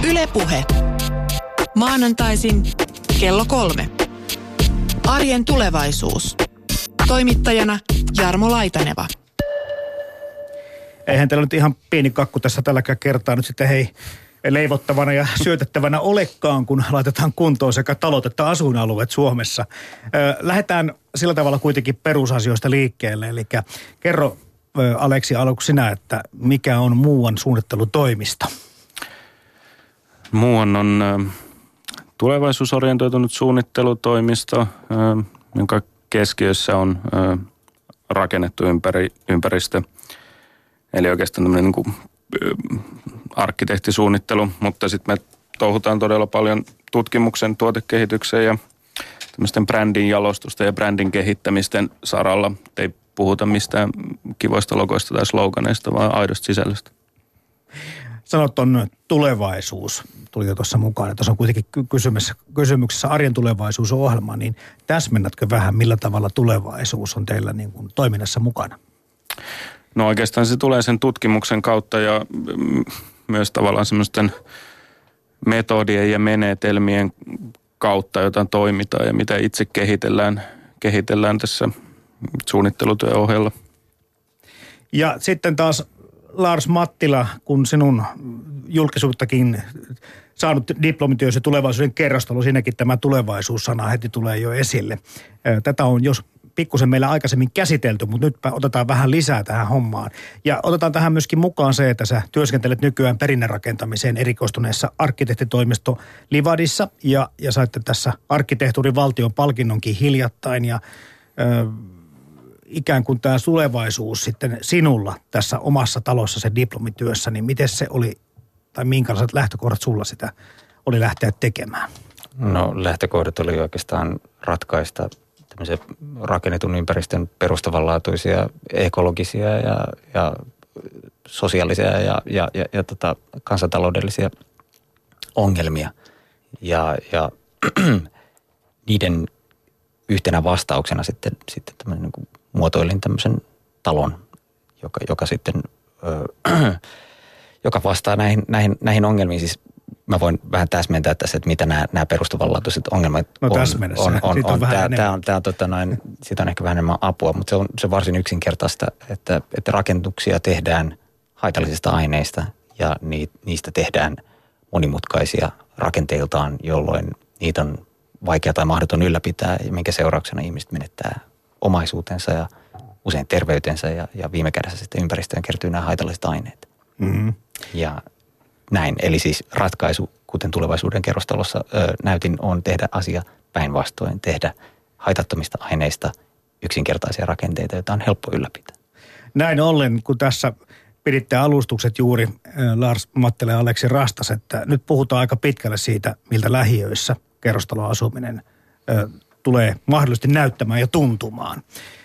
Yle Puhe. Maanantaisin kello 3. Arjen tulevaisuus. Toimittajana Jarmo Laitaneva. Eihän teillä nyt ihan pieni kakku tässä tälläkään kertaa nyt sitten leivottavana ja syötettävänä olekaan, kun laitetaan kuntoon sekä talot että asuinalueet Suomessa. Lähdetään sillä tavalla kuitenkin perusasioista liikkeelle. Eli kerro Aleksi aluksi sinä, että mikä on Muuan suunnittelutoimisto? Muuan on tulevaisuusorientoitunut suunnittelutoimisto, jonka keskiössä on rakennettu ympäristö. Eli oikeastaan tämmöinen niin kuin arkkitehtisuunnittelu, mutta sitten me touhutaan todella paljon tutkimuksen, tuotekehityksen ja tämmöisten brändin jalostusta ja brändin kehittämisten saralla. Ei puhuta mistään kivoista logoista tai sloganeista, vaan aidosta sisällöstä. Sanot on tulevaisuus, tuli jo tuossa mukaan. Tuossa on kuitenkin kysymyksessä arjen tulevaisuusohjelma, niin täsmennätkö vähän, millä tavalla tulevaisuus on teillä niin kuin toiminnassa mukana? No oikeastaan se tulee sen tutkimuksen kautta ja myös tavallaan semmoisten metodien ja menetelmien kautta, jota toimitaan ja mitä itse kehitellään tässä suunnittelutyön ohella. Ja sitten taas Lars Mattila, kun sinun julkisuuttakin saanut diplomityössä tulevaisuuden kerrostalo, siinäkin tämä tulevaisuussana heti tulee jo esille. Tätä on jos pikkusen meillä aikaisemmin käsitelty, mutta nyt otetaan vähän lisää tähän hommaan. Ja otetaan tähän myöskin mukaan se, että sä työskentelet nykyään perinnerakentamiseen erikoistuneessa arkkitehtitoimisto Livadissa ja saitte tässä arkkitehtuurin valtion palkinnonkin hiljattain ja ikään kuin tämä tulevaisuus sitten sinulla tässä omassa talossa sen diplomityössä, niin miten se oli, tai minkälaiset lähtökohdat sulla sitä oli lähteä tekemään? No lähtökohdat oli oikeastaan ratkaista tämmöisiä rakennetun ympäristön perustavanlaatuisia ekologisia ja sosiaalisia ja kansantaloudellisia ongelmia. Ja niiden yhtenä vastauksena sitten tämmöinen niin kuin muotoilin tämmöisen talon, joka sitten joka vastaa näihin ongelmiin. Siis mä voin vähän täsmentää tässä, että mitä nämä perustavanlaatuiset ongelmat on. Siitä on ehkä vähän enemmän apua, mutta se on varsin yksinkertaista, että rakennuksia tehdään haitallisista aineista ja niistä tehdään monimutkaisia rakenteiltaan, jolloin niitä on vaikea tai mahdoton ylläpitää, minkä seurauksena ihmiset menettää omaisuutensa ja usein terveytensä ja viime kädessä sitten ympäristöön kertyy nämä haitalliset aineet. Mm-hmm. Ja näin, eli siis ratkaisu, kuten tulevaisuuden kerrostalossa näytin, on tehdä asia päinvastoin, tehdä haitattomista aineista yksinkertaisia rakenteita, joita on helppo ylläpitää. Näin ollen, kun tässä piditte alustukset juuri Lars Mattila ja Aleksi Rastas, että nyt puhutaan aika pitkälle siitä, miltä lähiöissä kerrostaloasuminen tulee mahdollisesti näyttämään ja tuntumaan.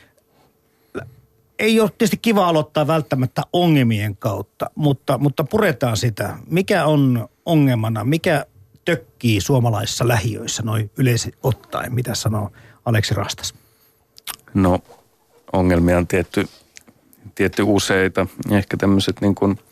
Ei ole tietysti kiva aloittaa välttämättä ongelmien kautta, mutta puretaan sitä. Mikä on ongelmana, mikä tökkii suomalaisissa lähiöissä noin yleisesti ottaen? Mitä sanoo Aleksi Rastas? No ongelmia on tietty useita. Ehkä tämmöiset niin kuin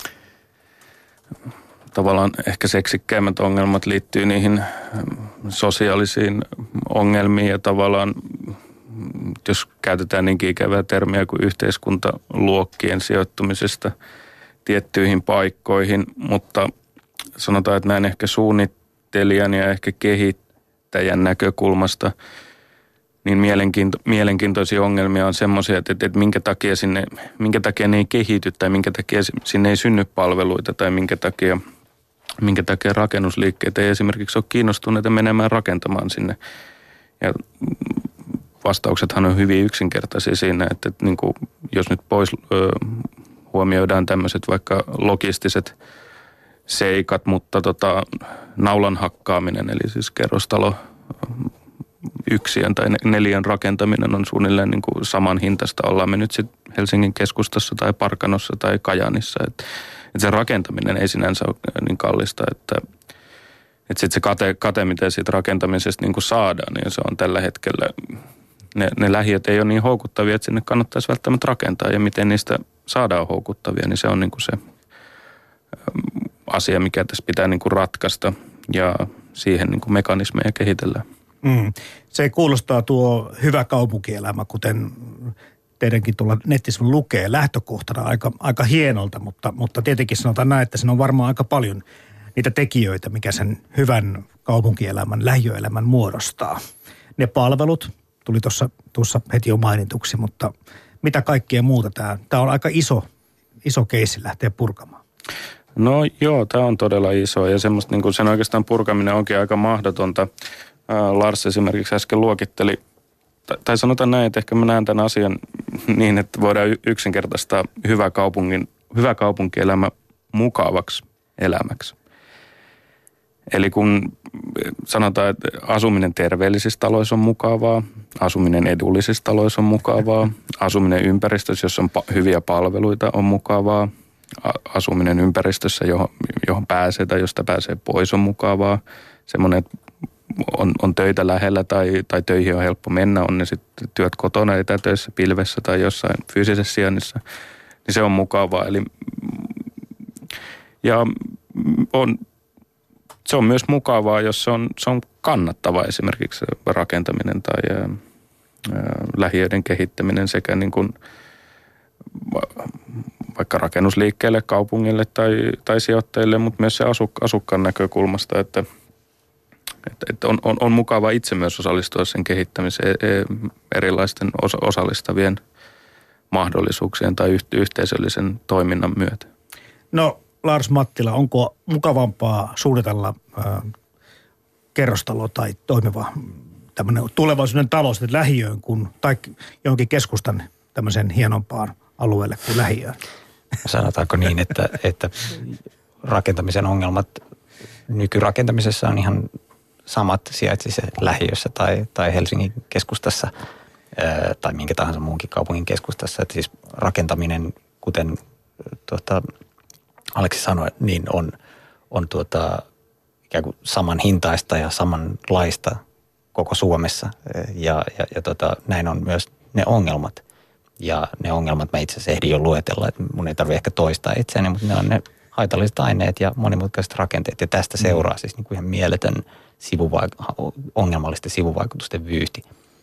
tavallaan ehkä seksikkäimmät ongelmat liittyy niihin sosiaalisiin ongelmiin ja tavallaan jos käytetään niinkin ikävää termiä kuin yhteiskuntaluokkien sijoittumisesta tiettyihin paikkoihin, mutta sanotaan, että näin ehkä suunnittelijan ja ehkä kehittäjän näkökulmasta niin mielenkiintoisia ongelmia on semmoisia, että minkä takia ne ei kehity tai minkä takia sinne ei synny palveluita tai minkä takia rakennusliikkeet ei esimerkiksi ole kiinnostuneita menemään rakentamaan sinne. Ja vastauksethan on hyvin yksinkertaisia siinä, että niin kuin, jos nyt pois huomioidaan tämmöiset vaikka logistiset seikat, mutta naulan hakkaaminen, eli siis kerrostalo yksien tai neliön rakentaminen on suunnilleen niin kuin saman hintaista. Ollaan me nyt sitten Helsingin keskustassa tai Parkanossa tai Kajaanissa. Että se rakentaminen ei sinänsä ole niin kallista, että sitten se kate, mitä siitä rakentamisesta niin kuin saadaan, niin se on tällä hetkellä, ne lähiöt ei ole niin houkuttavia, että sinne kannattaisi välttämättä rakentaa. Ja miten niistä saadaan houkuttavia, niin se on niin kuin se asia, mikä tässä pitää niin kuin ratkaista ja siihen niin kuin mekanismeja kehitellään. Se kuulostaa tuo hyvä kaupunkielämä, kuten teidänkin tuolla nettisivuilla lukee, lähtökohtana aika hienolta, mutta tietenkin sanotaan näin, että siinä on varmaan aika paljon niitä tekijöitä, mikä sen hyvän kaupunkielämän, lähiöelämän muodostaa. Ne palvelut tuli tuossa heti jo mainituksi, mutta mitä kaikkea muuta tämä on aika iso keissi lähteä purkamaan. No joo, tämä on todella iso ja semmoista niin kuin sen oikeastaan purkaminen onkin aika mahdotonta. Lars esimerkiksi äsken luokitteli, tai sanotaan näin, että ehkä mä näen tämän asian niin, että voidaan yksinkertaistaa hyvä kaupunkielämä mukavaksi elämäksi. Eli kun sanotaan, että asuminen terveellisissä taloissa on mukavaa, asuminen edullisissa taloissa on mukavaa, asuminen ympäristössä, jossa on hyviä palveluita, on mukavaa, asuminen ympäristössä, johon pääsee tai josta pääsee pois, on mukavaa, semmoinen, että on töitä lähellä tai töihin on helppo mennä, on ne sitten työt kotona, etätöissä, pilvessä tai jossain fyysisessä sijainnissa, niin se on mukavaa. Se on myös mukavaa, jos se on kannattava esimerkiksi rakentaminen tai lähiöiden kehittäminen sekä niin kuin vaikka rakennusliikkeelle, kaupungille tai sijoittajille, mutta myös se asukkaan näkökulmasta, että on mukava itse myös osallistua sen kehittämiseen erilaisten osallistavien mahdollisuuksien tai yhteisöllisen toiminnan myötä. No Lars Mattila, onko mukavampaa suunnitella kerrostalo tai toimiva tämmöinen tulevaisuuden talo sitten lähiöön tai johonkin keskustan tämmöisen hienompaan alueelle kuin lähiöön? Sanotaanko niin, että rakentamisen ongelmat nykyrakentamisessa on ihan samat sijaitsi se lähiössä tai Helsingin keskustassa tai minkä tahansa muunkin kaupungin keskustassa. Että siis rakentaminen, kuten Aleksi sanoi, niin on ikään kuin saman hintaista ja samanlaista koko Suomessa. Ja näin on myös ne ongelmat. Ja ne ongelmat mä itse asiassa ehdin jo luetella, että mun ei tarvitse ehkä toistaa itseäni, mutta ne on ne haitalliset aineet ja monimutkaiset rakenteet. Ja tästä seuraa siis niin kuin ihan mieletön ongelmallisten sivuvaikutusten vyyhti.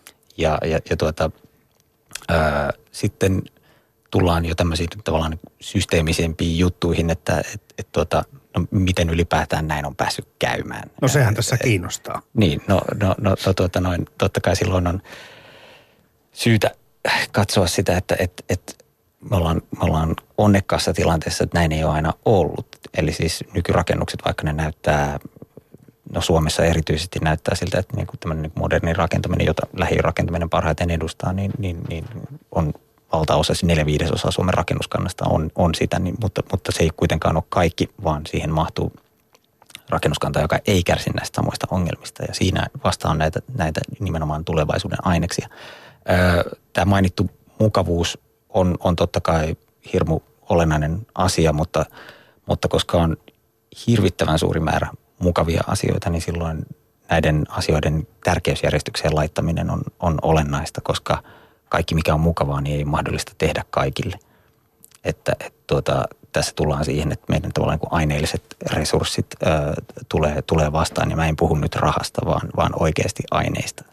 Sitten tullaan jo tämmöisiin tavallaan systeemisempiin juttuihin, että miten ylipäätään näin on päässyt käymään. No sehän tässä kiinnostaa. Niin, totta kai silloin on syytä katsoa sitä, että me ollaan onnekkaassa tilanteessa, että näin ei ole aina ollut. Eli siis nykyrakennukset, vaikka ne näyttää, Suomessa erityisesti näyttää siltä, että niin kuin tämmöinen moderni rakentaminen, jota lähirakentaminen parhaiten edustaa, niin on valtaosa, 4/5 Suomen rakennuskannasta on sitä, mutta se ei kuitenkaan ole kaikki, vaan siihen mahtuu rakennuskanta, joka ei kärsi näistä samoista ongelmista. Ja siinä vastaan näitä nimenomaan tulevaisuuden aineksia. Tämä mainittu mukavuus on totta kai hirmu olennainen asia, mutta koska on hirvittävän suuri määrä mukavia asioita, niin silloin näiden asioiden tärkeysjärjestykseen laittaminen on olennaista, koska kaikki mikä on mukavaa, niin ei mahdollista tehdä kaikille. Tässä tullaan siihen, että meidän tavallaan niin kuin aineelliset resurssit tulee vastaan, ja mä en puhu nyt rahasta, vaan oikeasti aineista.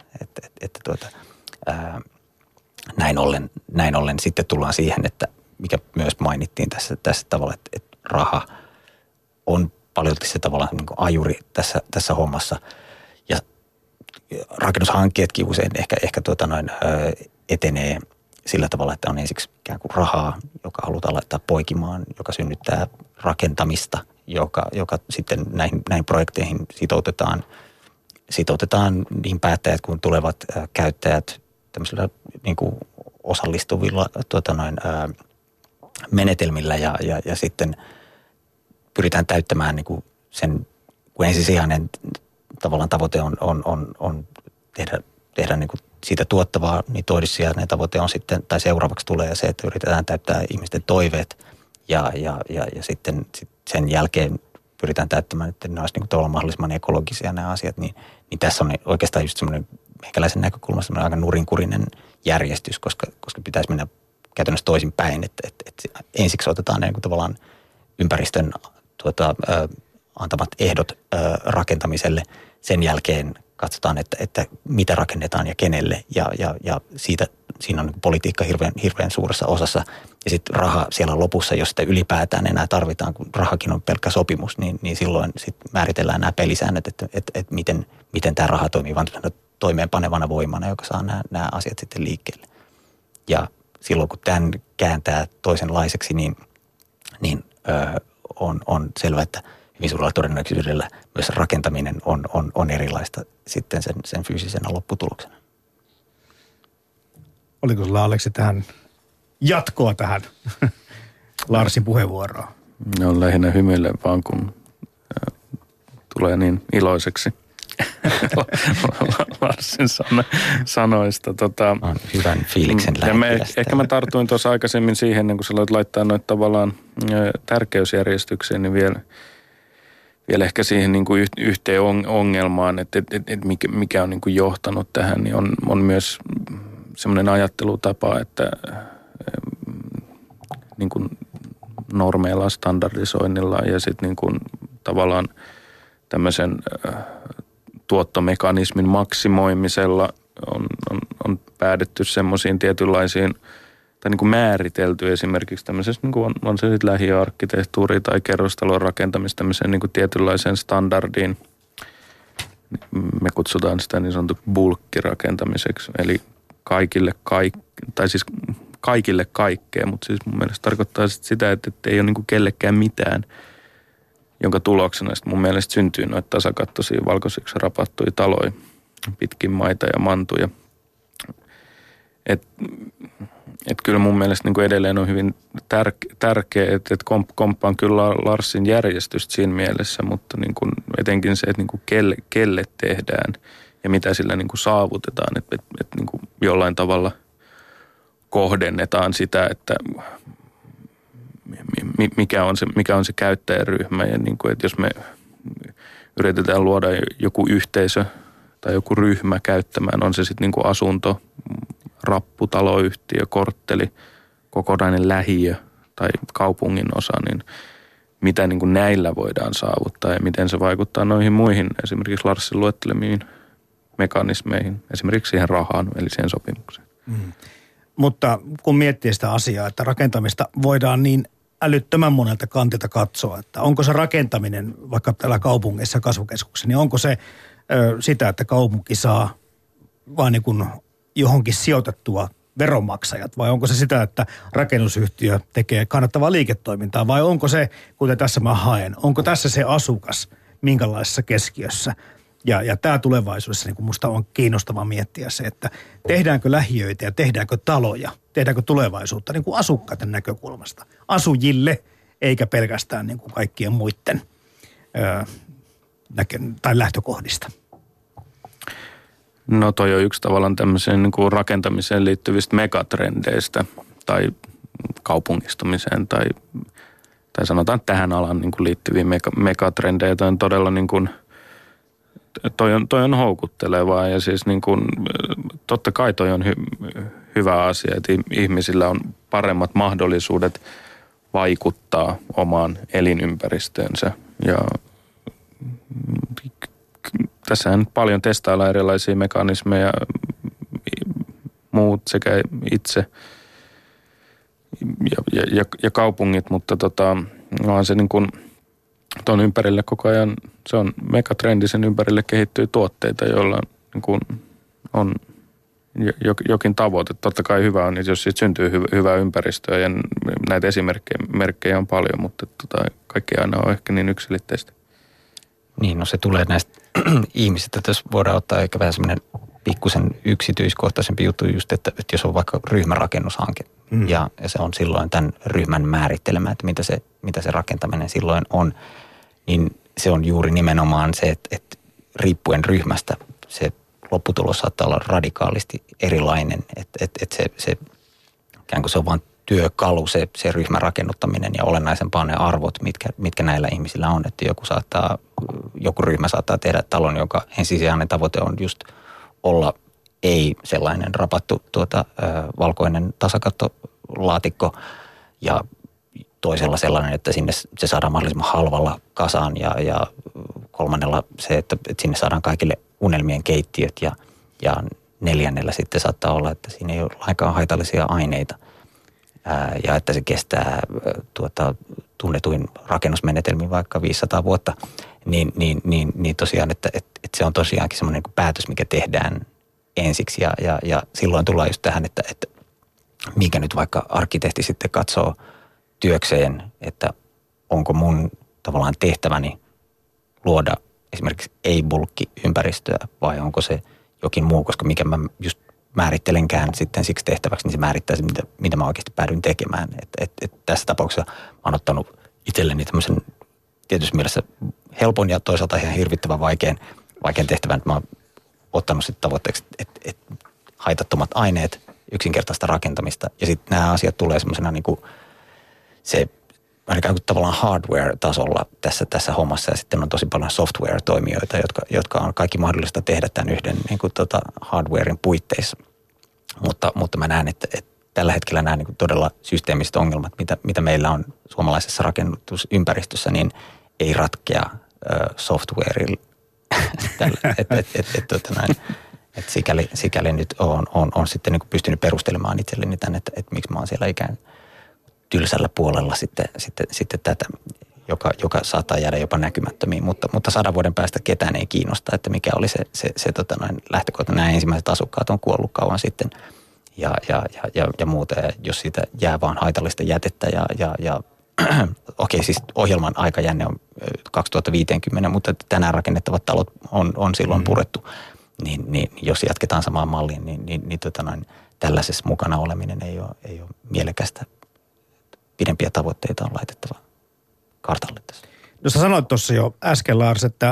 Näin ollen sitten tullaan siihen, että mikä myös mainittiin tässä tavalla, että raha on paljolti se tavallaan niin kuin ajuri tässä hommassa. Ja rakennushankkeetkin usein ehkä etenee sillä tavalla, että on ensiksi ikään kuin rahaa, joka halutaan laittaa poikimaan, joka synnyttää rakentamista, joka sitten näihin projekteihin sitoutetaan niin päättäjät kuin tulevat käyttäjät tämmöisillä niin kuin osallistuvilla menetelmillä ja sitten pyritään täyttämään niin kuin sen, kun ensisijainen tavallaan tavoite on tehdä niin kuin siitä tuottavaa, niin toissijainen tavoite on sitten, tai seuraavaksi tulee se, että yritetään täyttää ihmisten toiveet ja sitten sen jälkeen pyritään täyttämään, että ne olisi niin kuin tavallaan mahdollisimman ekologisia nämä asiat, niin tässä on oikeastaan just semmoinen meikäläisen näkökulmasta semmoinen aika nurinkurinen järjestys, koska pitäisi mennä käytännössä toisin päin, että ensiksi otetaan niin kuin tavallaan ympäristön antamat ehdot rakentamiselle. Sen jälkeen katsotaan, että mitä rakennetaan ja kenelle ja siinä on politiikka hirveän suuressa osassa. Ja sitten raha siellä lopussa, jos sitä ylipäätään enää tarvitaan, kun rahakin on pelkkä sopimus, niin silloin sitten määritellään nämä pelisäännöt, että miten tämä raha toimii toimeenpanevana voimana, joka saa nämä asiat sitten liikkeelle. Ja silloin kun tämän kääntää toisenlaiseksi, niin on selvä, että hyvin suurella todennäköisyydellä myös rakentaminen on erilaista sitten sen fyysisenä lopputuloksena. Oliko sulla, Aleksi, tähän jatkoa tähän Larsin puheenvuoroon? No lähinnä hymyilen vaan, kun tulee niin iloiseksi Larsin sanoista. On hyvän fiiliksen lähettilästä. Ehkä mä tartuin tuossa aikaisemmin siihen, ennen kuin sä aloit laittaa noita tavallaan tärkeysjärjestykseen, niin vielä ehkä siihen niin kuin yhteen ongelmaan, että mikä on niin kuin johtanut tähän, niin on myös semmoinen ajattelutapa, että niin kuin normeilla, standardisoinnilla ja sitten niin kuin tavallaan tämmöisen tuottomekanismin maksimoimisella on päädytty semmoisiin tietynlaisiin, tai niin kuin määritelty esimerkiksi tämmöisessä, niin kuin on se sitten lähiöarkkitehtuuri tai kerrostalon rakentamista tämmöiseen niin kuin tietynlaiseen standardiin. Me kutsutaan sitä niin sanottu bulkkirakentamiseksi, eli kaikille kaikkea, mutta siis mun mielestä tarkoittaa sitä, että ei ole niin kuin kellekään mitään, jonka tuloksena sitten mun mielestä syntyy noita tasakattoisia valkoisiksi rapattuja taloja pitkin maita ja mantuja. Et kyllä mun mielestä niin kuin edelleen on hyvin tärkeä, että komppaan kyllä Larsin järjestystä siinä mielessä, mutta niin kuin etenkin se, että niin kuin kelle tehdään ja mitä sillä niin kuin saavutetaan, että niin kuin jollain tavalla kohdennetaan sitä, että mikä on se käyttäjäryhmä ja niin kuin, että jos me yritetään luoda joku yhteisö tai joku ryhmä käyttämään, on se sitten niin kuin asunto, rappu, taloyhtiö, kortteli, kokonainen lähiö tai kaupungin osa, niin mitä niin kuin näillä voidaan saavuttaa ja miten se vaikuttaa noihin muihin esimerkiksi Larsin luettelemiin mekanismeihin, esimerkiksi siihen rahaan eli siihen sopimukseen. Mutta kun miettii sitä asiaa, että rakentamista voidaan niin älyttömän monelta kantilta katsoa, että onko se rakentaminen vaikka täällä kaupungeissa kasvukeskuksessa, niin onko se sitä, että kaupunki saa vain niin kuin johonkin sijoitettua veronmaksajat, vai onko se sitä, että rakennusyhtiö tekee kannattavaa liiketoimintaa, vai onko se, kuten tässä mä haen, onko tässä se asukas minkälaisessa keskiössä? Ja tämä tulevaisuudessa niin musta on kiinnostava miettiä se, että tehdäänkö lähiöitä ja tehdäänkö taloja, tehdäänkö tulevaisuutta niin kuin asukkaiden näkökulmasta, asujille eikä pelkästään niin kuin kaikkien muiden tai lähtökohdista. No toi on yksi tavallaan tämmöiseen niin kuin rakentamiseen liittyvistä megatrendeistä tai kaupungistumiseen tai sanotaan tähän alan niin kuin liittyviä megatrendejä. Toi on todella niin kuin, toi on houkuttelevaa ja siis niin kuin, totta kai toi on hyvä asia, että ihmisillä on paremmat mahdollisuudet vaikuttaa omaan elinympäristöönsä ja tässähän paljon testaillaan erilaisia mekanismeja, muut sekä itse ja kaupungit, mutta onhan se niin kuin tuon ympärille koko ajan, se on megatrendi, sen ympärille kehittyy tuotteita, joilla niin kuin on jokin tavoite. Totta kai hyvä on, jos siitä syntyy hyvää ympäristöä ja näitä esimerkkejä on paljon, mutta kaikki aina on ehkä niin yksiselitteistä. Niin, no se tulee näistä ihmisistä. Tässä voidaan ottaa ehkä vähän semmoinen pikkusen yksityiskohtaisempi juttu just, että jos on vaikka ryhmärakennushanke ja se on silloin tämän ryhmän määrittelemä, että mitä se rakentaminen silloin on, niin se on juuri nimenomaan se, että riippuen ryhmästä se lopputulos saattaa olla radikaalisti erilainen, että se ikään kuin se on vain työkalu, se ryhmän rakennuttaminen ja olennaisempaa ne arvot, mitkä näillä ihmisillä on. Että joku ryhmä saattaa tehdä talon, joka ensisijainen tavoite on just olla ei sellainen rapattu valkoinen tasakattolaatikko. Ja toisella sellainen, että sinne se saadaan mahdollisimman halvalla kasaan ja kolmannella se, että sinne saadaan kaikille unelmien keittiöt ja neljännellä sitten saattaa olla, että siinä ei ole lainkaan haitallisia aineita ja että se kestää tunnetuin rakennusmenetelmin vaikka 500 vuotta, niin tosiaan, että se on tosiaankin semmoinen niin päätös, mikä tehdään ensiksi ja silloin tullaan just tähän, että minkä nyt vaikka arkkitehti sitten katsoo työkseen, että onko mun tavallaan tehtäväni luoda esimerkiksi ei-bulkki-ympäristöä vai onko se jokin muu, koska mikä mä just määrittelenkään sitten siksi tehtäväksi, niin se määrittää se, mitä mä oikeasti päädyin tekemään. Et tässä tapauksessa mä oon ottanut itselleni tämmöisen tietyssä mielessä helpon ja toisaalta ihan hirvittävän vaikean tehtävän. Mä oon ottanut sitten tavoitteeksi, että haitattomat aineet, yksinkertaista rakentamista ja sitten nämä asiat tulee semmoisena niin kuin se ainakaan tavallaan hardware-tasolla tässä hommassa ja sitten on tosi paljon software-toimijoita, jotka on kaikki mahdollista tehdä tämän yhden niin kuin hardwarein puitteissa. Mutta mä näen, että tällä hetkellä nämä niin kuin todella systeemiset ongelmat, mitä meillä on suomalaisessa rakennusympäristössä, niin ei ratkea softwareilla. Että sikäli nyt on sitten niin kuin pystynyt perustelemaan itselleni tämän, että miksi mä oon siellä ikään tylsällä puolella sitten tätä, joka saattaa jäädä jopa näkymättömiin, mutta 100 vuoden päästä ketään ei kiinnosta, että mikä oli se lähtökohta. Nämä ensimmäiset asukkaat on kuollut kauan sitten ja muuta, ja jos siitä jää vaan haitallista jätettä ja okei, siis ohjelman aikajänne on 2050, mutta tänään rakennettavat talot on silloin purettu, niin jos jatketaan samaan malliin, niin tällaisessa mukana oleminen ei ole mielekästä. Pidempiä tavoitteita on laitettava kartalle tässä. No sä sanoit tuossa jo äsken, Lars, että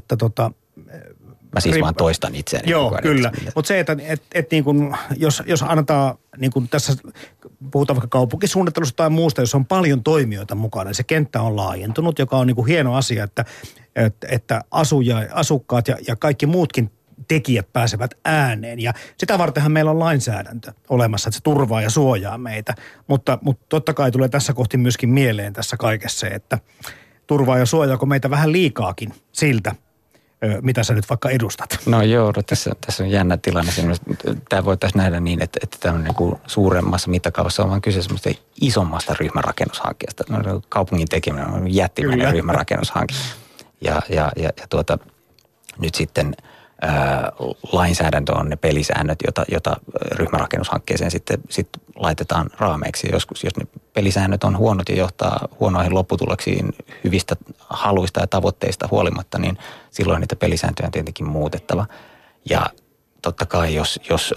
mä siis vaan toistan itseäni. Joo, kyllä. Mutta se, että niin kun, jos annetaan, niin kun tässä puhutaan vaikka kaupunkisuunnittelusta tai muusta, jos on paljon toimijoita mukana, niin se kenttä on laajentunut, joka on niin kun hieno asia, että asukkaat ja kaikki muutkin tekijät pääsevät ääneen. Ja sitä vartenhan meillä on lainsäädäntö olemassa, että se turvaa ja suojaa meitä. Mutta totta kai tulee tässä kohti myöskin mieleen tässä kaikessa se, että turvaa ja suojaako meitä vähän liikaakin siltä, mitä sä nyt vaikka edustat. No joo, tässä on jännä tilanne. Tämä voitaisiin nähdä niin, että tämmöinen niin kuin suuremmassa mittakaavassa on vaan kyse semmoista isommasta ryhmärakennushankkeesta. No, kaupungin tekeminen on jättimäinen ryhmärakennushanke. Ja nyt sitten lainsäädäntö on ne pelisäännöt, jota ryhmärakennushankkeeseen sitten laitetaan raameiksi. Joskus, jos ne pelisäännöt on huonot ja johtaa huonoihin lopputuloksiin hyvistä haluista ja tavoitteista huolimatta, niin silloin niitä pelisääntöjä on tietenkin muutettava. Ja totta kai, jos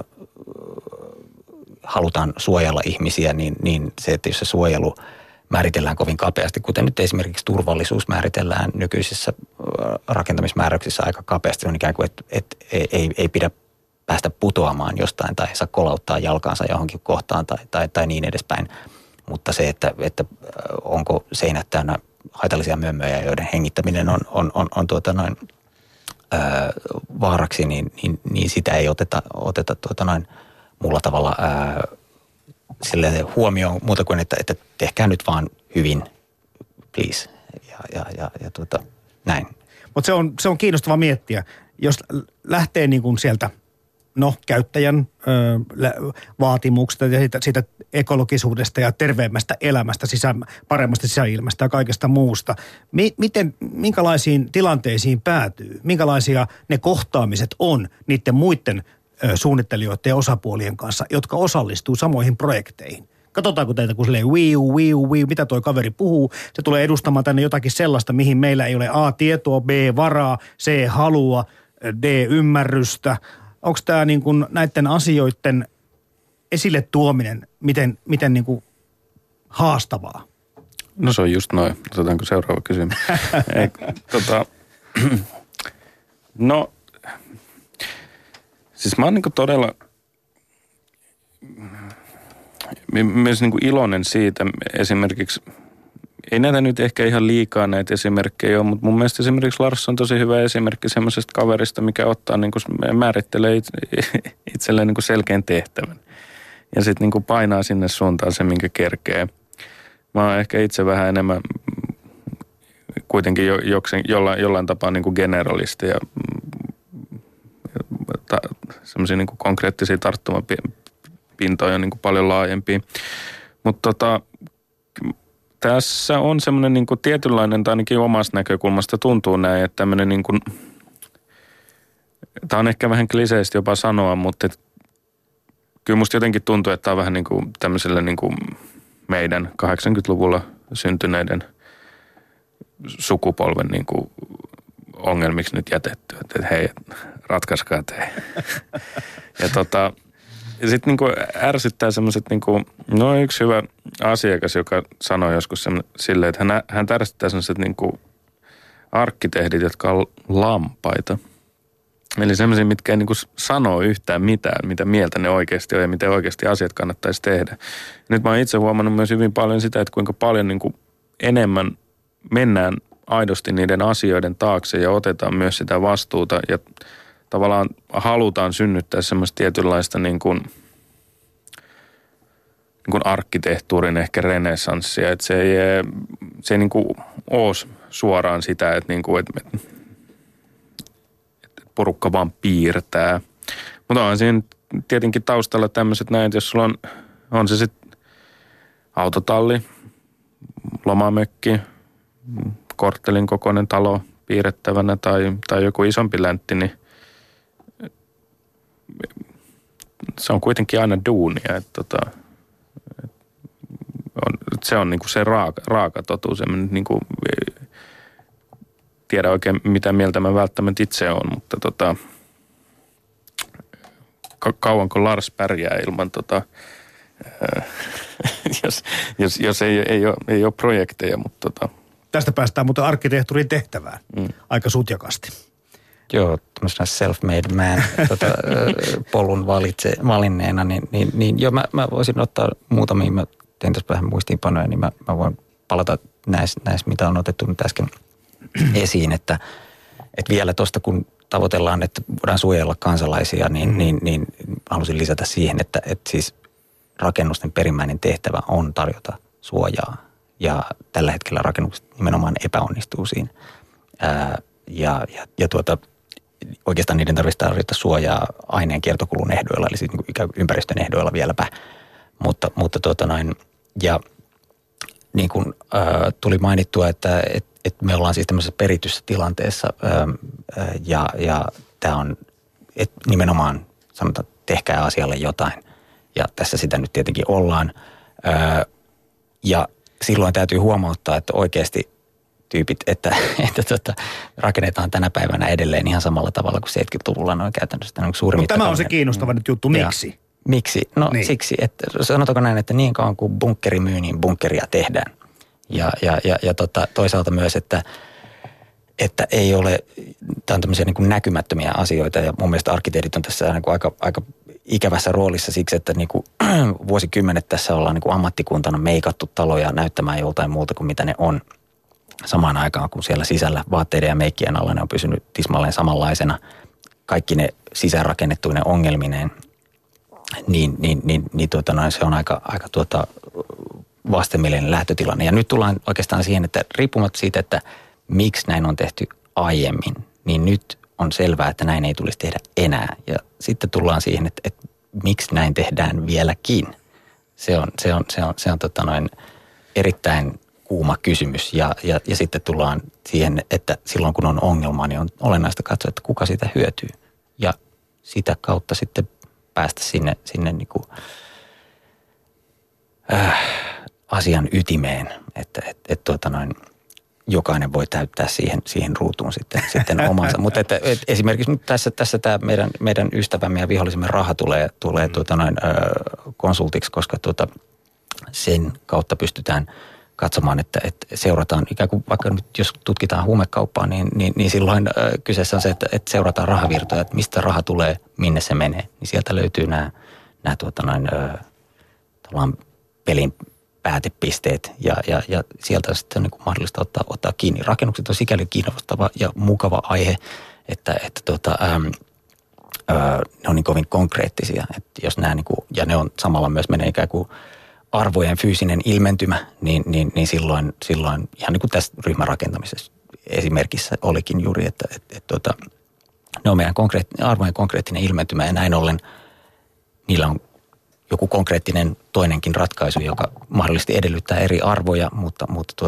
halutaan suojella ihmisiä, niin se, että jos se suojelu määritellään kovin kapeasti, kuten nyt esimerkiksi turvallisuus määritellään nykyisissä rakentamismääräyksissä aika kapeasti, on ikään kuin, että ei pidä päästä putoamaan jostain tai saa kolauttaa jalkaansa johonkin kohtaan tai niin edespäin. Mutta se, että onko seinät täynnä haitallisia mömmöjä, joiden hengittäminen on vaaraksi, niin sitä ei oteta muulla tavalla sille huomioon muuta kuin, että tehkää nyt vaan hyvin, please. Ja näin. Mutta se on kiinnostava miettiä. Jos lähtee niin kuin sieltä käyttäjän vaatimuksista ja siitä ekologisuudesta ja terveemmästä elämästä, paremmasta sisäilmasta ja kaikesta muusta. Minkälaisiin tilanteisiin päätyy? Minkälaisia ne kohtaamiset on niiden muiden suunnittelijoiden ja osapuolien kanssa, jotka osallistuu samoihin projekteihin? Katsotaanko teitä, kun silleen wiu, mitä toi kaveri puhuu. Se tulee edustamaan tänne jotakin sellaista, mihin meillä ei ole A, tietoa, B, varaa, C, halua, D, ymmärrystä. Onko tämä niin kuin näiden asioiden esille tuominen miten niin kuin haastavaa? No se on just noin. Otetaanko seuraava kysymys? No, siis mä oon niin kuin todella myös niin kuin iloinen siitä esimerkiksi, ei näitä nyt ehkä ihan liikaa näitä esimerkkejä ole, mutta mun mielestä esimerkiksi Lars on tosi hyvä esimerkki semmoisesta kaverista, mikä ottaa niin kuin määrittelee itselleen niin kuin selkeän tehtävän. Ja sitten niin kuin painaa sinne suuntaan se, minkä kerkee. Mä oon ehkä itse vähän enemmän kuitenkin jollain tapaa niin kuin generalisti ja semmoisia niin kuin konkreettisia tarttumapintoja niin kuin paljon laajempia. Mutta tässä on semmoinen niin kuin tietynlainen, tai ainakin omasta näkökulmasta tuntuu näin, että tämmöinen niin kuin, tämä on ehkä vähän kliseistä jopa sanoa, mutta kyllä musta jotenkin tuntuu, että tämä on vähän niin kuin tämmöiselle niin kuin meidän 80-luvulla syntyneiden sukupolven niin kuin ongelmiksi nyt jätetty. Että hei, ratkaiskaa te. Ja sitten niin kuin ärsyttää semmoiset, niin kuin, no yksi hyvä asiakas, joka sanoi joskus silleen, että hän ärsyttää semmoiset niin kuin arkkitehdit, jotka on lampaita. Eli semmoisia, mitkä ei niin kuin sano yhtään mitään, mitä mieltä ne oikeasti on ja miten oikeasti asiat kannattaisi tehdä. Nyt mä oon itse huomannut myös hyvin paljon sitä, että kuinka paljon niin kuin enemmän mennään aidosti niiden asioiden taakse ja otetaan myös sitä vastuuta ja tavallaan halutaan synnyttää semmoista tietynlaista niin kuin arkkitehtuurin ehkä renessanssia, että se ei niin kuin ole suoraan sitä, että, niin kuin, että porukka vaan piirtää. Mutta on siinä tietenkin taustalla tämmöiset näin, että jos sulla on se sitten autotalli, lomamökki, korttelin kokoinen talo piirrettävänä tai joku isompi läntti, niin se on kuitenkin aina duunia. Se on niinku se raaka totuus. En niinku tiedä oikein, mitä mieltä mä välttämättä itse on, mutta kauanko Lars pärjää ilman jos ei ole projekteja, mutta Tästä päästään muuten arkkitehtuurin tehtävään aika sutjakasti. Joo, tämmöisenä self-made man polun valinneena, niin joo, mä voisin ottaa muutamia, mä tein tässä vähän muistiinpanoja, niin mä voin palata näissä, mitä on otettu nyt äsken esiin, että vielä tuosta kun tavoitellaan, että voidaan suojella kansalaisia, niin halusin lisätä siihen, että siis rakennusten perimmäinen tehtävä on tarjota suojaa. Ja tällä hetkellä rakennukset nimenomaan epäonnistuu siinä. Oikeastaan niiden tarvitsee tarjota suojaa aineen kiertokulun ehdoilla, eli siis niin kuin ympäristön ehdoilla vieläpä. Mutta ja niin kuin tuli mainittua, että me ollaan siis tämmöisessä perityssä tilanteessa ja tämä on nimenomaan sanotaan, tehkää asialle jotain. Ja tässä sitä nyt tietenkin ollaan. Ja silloin täytyy huomauttaa, että oikeasti tyypit, että rakennetaan tänä päivänä edelleen ihan samalla tavalla kuin 70-luvulla noin käytännössä. Mutta tämä on se kiinnostava nyt juttu. Miksi? Miksi? No niin. Siksi, että sanotaanko näin, että niin kauan kuin bunkkeri myy, niin bunkkeria tehdään. Ja toisaalta myös, että ei ole, tämä on tämmöisiä niin kuin näkymättömiä asioita ja mun mielestä arkkitehdit on tässä niin kuin aika ikävässä roolissa siksi, että niin kuin vuosikymmenet tässä ollaan niin kuin ammattikuntana meikattu taloja näyttämään joltain muuta kuin mitä ne on. Samaan aikaan, kun siellä sisällä vaatteiden ja meikkien alla ne on pysynyt tismalleen samanlaisena. Kaikki ne sisäänrakennettuinen ongelmineen, se on aika vastenmielinen lähtötilanne. Ja nyt tullaan oikeastaan siihen, että riippumatta siitä, että miksi näin on tehty aiemmin, niin nyt on selvää, että näin ei tulisi tehdä enää. Ja sitten tullaan siihen, että miksi näin tehdään vieläkin. Se on erittäin kuuma kysymys. Ja sitten tullaan siihen, että silloin kun on ongelma, niin on olennaista katsoa, että kuka sitä hyötyy. Ja sitä kautta sitten päästä sinne niin kuin, asian ytimeen, että jokainen voi täyttää siihen ruutuun sitten omansa. Mutta että esimerkiksi nyt tässä tämä meidän ystävämme ja vihollisemme raha tulee konsultiksi, koska sen kautta pystytään katsomaan, että seurataan ikään kuin vaikka nyt jos tutkitaan huumekauppaa, niin silloin kyseessä on se, että seurataan rahavirtoja, että mistä raha tulee, minne se menee. Niin sieltä löytyy nämä pelin päätepisteet ja sieltä sitten on niin kuin mahdollista ottaa kiinni. Rakennukset on sikäli kiinnostava ja mukava aihe, että ne on niin kovin konkreettisia, että jos nämä niin kuin, ja ne on samalla myös menee ikään kuin arvojen fyysinen ilmentymä, niin silloin ihan niin kuin tässä ryhmärakentamisessa esimerkissä olikin juuri, että ne on meidän arvojen konkreettinen ilmentymä ja näin ollen niillä on joku konkreettinen toinenkin ratkaisu, joka mahdollisesti edellyttää eri arvoja, mutta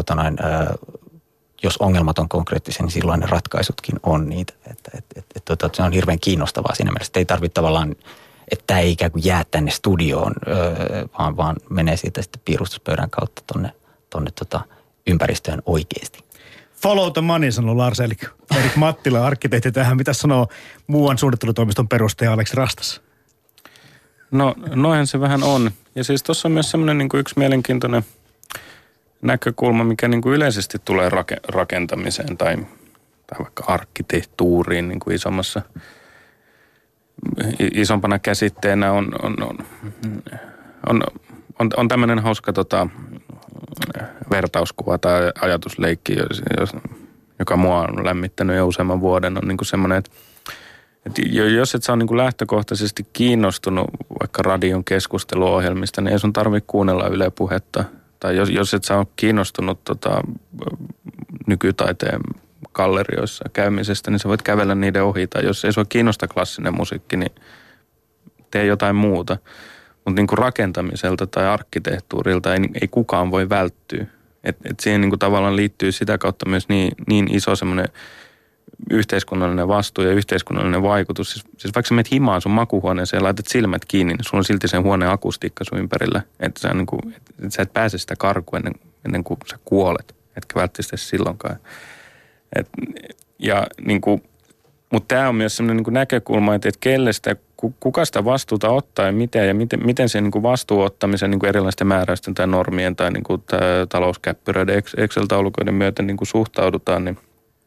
jos ongelmat on konkreettisia, niin silloin ne ratkaisutkin on niitä. Se on hirveän kiinnostavaa siinä mielessä, että ei tarvitse tavallaan, että tämä ei ikään kuin jää tänne studioon, vaan menee siitä sitten piirustuspöydän kautta tonne ympäristöön oikeasti. Follow the money, sanoo Lars Erik Mattila, arkkitehti tähän. Mitä sanoo muuan suunnittelutoimiston perustaja Aleksi Rastas? No, noinhan se vähän on. Ja siis tuossa on myös semmoinen niin kuin yksi mielenkiintoinen näkökulma, mikä niin kuin yleisesti tulee rakentamiseen tai vaikka arkkitehtuuriin niin kuin isompana käsitteenä on tämmöinen hauska vertauskuva tai ajatusleikki, joka mua on lämmittänyt jo useamman vuoden, on niin kuin semmoinen, että jos et sä ole niin kuin lähtökohtaisesti kiinnostunut vaikka radion keskusteluohjelmista, niin ei sun tarvitse kuunnella Yle Puhetta. Tai jos et sä ole kiinnostunut nykytaiteen gallerioissa käymisestä, niin sä voit kävellä niiden ohi. Tai jos ei sua kiinnosta klassinen musiikki, niin tee jotain muuta. Mutta niin kuin rakentamiselta tai arkkitehtuurilta ei kukaan voi välttyä. Et siihen niin kuin tavallaan liittyy sitä kautta myös niin iso semmoinen yhteiskunnallinen vastuu ja yhteiskunnallinen vaikutus. Siis vaikka sä menet himaan sun makuuhuoneeseen ja laitat silmät kiinni, niin sulla on silti sen huoneen akustiikka sun ympärillä. Että sä et pääse sitä karkuun ennen kuin sä kuolet. Etkä välttämättä silloinkaan. Mutta tämä on myös sellainen niin näkökulma, että kelle sitä, kuka sitä vastuuta ottaa ja miten se niin vastuu ottamisen niin erilaisten määräysten tai normien tai niin talouskäppyröiden Excel-taulukoiden myötä niin suhtaudutaan, niin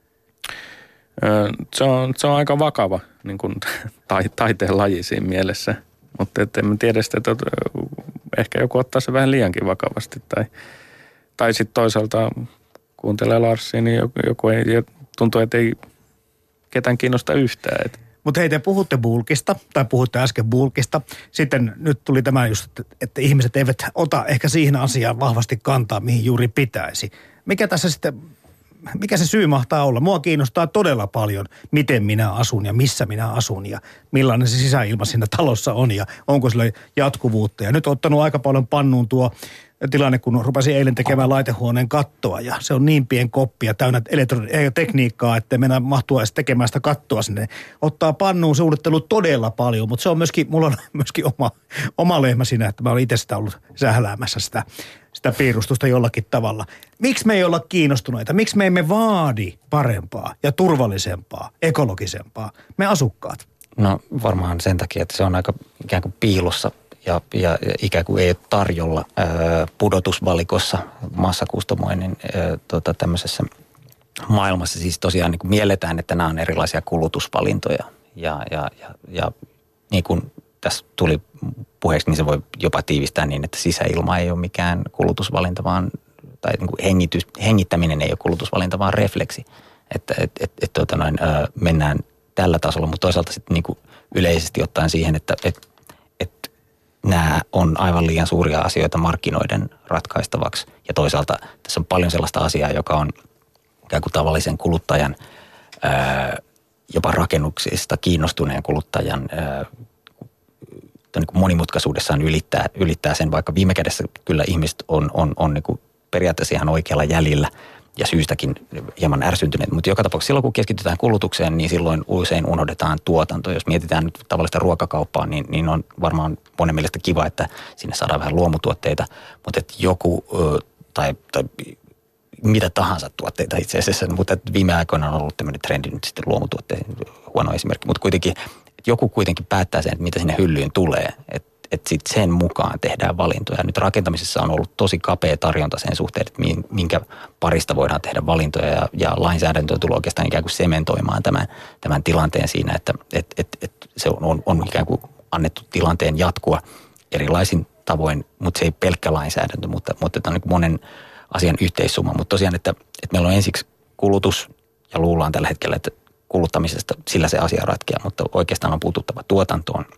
se on aika vakava niin kuin taiteen laji siinä mielessä. Mutta en mä tiedä sitä, että ehkä joku ottaa se vähän liiankin vakavasti. Tai sitten toisaalta kuuntelee Larsia, niin joku ei tuntuu, että ei ketään kiinnosta yhtään. Mutta hei, te puhutte bulkista, tai puhutte äsken bulkista. Sitten nyt tuli tämä just, että ihmiset eivät ota ehkä siihen asiaan vahvasti kantaa, mihin juuri pitäisi. Mikä se syy mahtaa olla? Mua kiinnostaa todella paljon, miten minä asun ja missä minä asun ja millainen se sisäilma siinä talossa on ja onko sillä jatkuvuutta. Ja nyt on ottanut aika paljon pannuun tuo tilanne, kun rupesin eilen tekemään laitehuoneen kattoa ja se on niin pien koppia täynnä tekniikkaa, että mennä mahtua edes tekemään sitä kattoa sinne. Ottaa pannuun suunnittelu todella paljon, mutta se on mulla on myöskin oma lehmä siinä, että mä olen itse sitä ollut sähläämässä sitä piirustusta jollakin tavalla. Miksi me ei olla kiinnostuneita? Miksi me emme vaadi parempaa ja turvallisempaa, ekologisempaa? Me asukkaat. No varmaan sen takia, että se on aika ikään kuin piilossa ja ikään kuin ei ole tarjolla pudotusvalikossa massakustomoinnin tämmöisessä maailmassa. Siis tosiaan niin kuin mielletään, että nämä on erilaisia kulutusvalintoja ja niin kuin tässä tuli puheeksi, niin se voi jopa tiivistää niin, että sisäilma ei ole mikään kulutusvalinta, tai niin kuin hengittäminen ei ole kulutusvalinta, vaan refleksi. Että mennään tällä tasolla, mutta toisaalta sitten niin kuin yleisesti ottaen siihen, että nämä on aivan liian suuria asioita markkinoiden ratkaistavaksi. Ja toisaalta tässä on paljon sellaista asiaa, joka on ikään kuin tavallisen kuluttajan, jopa rakennuksista kiinnostuneen kuluttajan niin kuin monimutkaisuudessaan ylittää sen, vaikka viime kädessä kyllä ihmiset on niin kuin periaatteessa ihan oikealla jäljellä ja syystäkin hieman ärsyntyneet. Mutta joka tapauksessa silloin, kun keskitytään kulutukseen, niin silloin usein unohdetaan tuotanto. Jos mietitään nyt tavallista ruokakauppaa, niin on varmaan monen mielestä kiva, että sinne saadaan vähän luomutuotteita, mutta että joku tai mitä tahansa tuotteita itse asiassa, mutta viime aikoina on ollut tämmöinen trendi nyt sitten luomutuotteiden, huono esimerkki, mutta kuitenkin, että joku kuitenkin päättää sen, että mitä sinne hyllyyn tulee, että sitten sen mukaan tehdään valintoja. Nyt rakentamisessa on ollut tosi kapea tarjonta sen suhteen, että minkä parista voidaan tehdä valintoja ja lainsäädäntö tulee oikeastaan ikään kuin sementoimaan tämän tilanteen siinä, että se on ikään kuin annettu tilanteen jatkua erilaisin tavoin, mutta se ei pelkkä lainsäädäntö, mutta tämä on niin kuin monen asian yhteissumma. Mutta tosiaan, että meillä on ensiksi kulutus ja luullaan tällä hetkellä, että kuluttamisesta sillä se asia ratkeaa, mutta oikeastaan on puututtava tuotantoon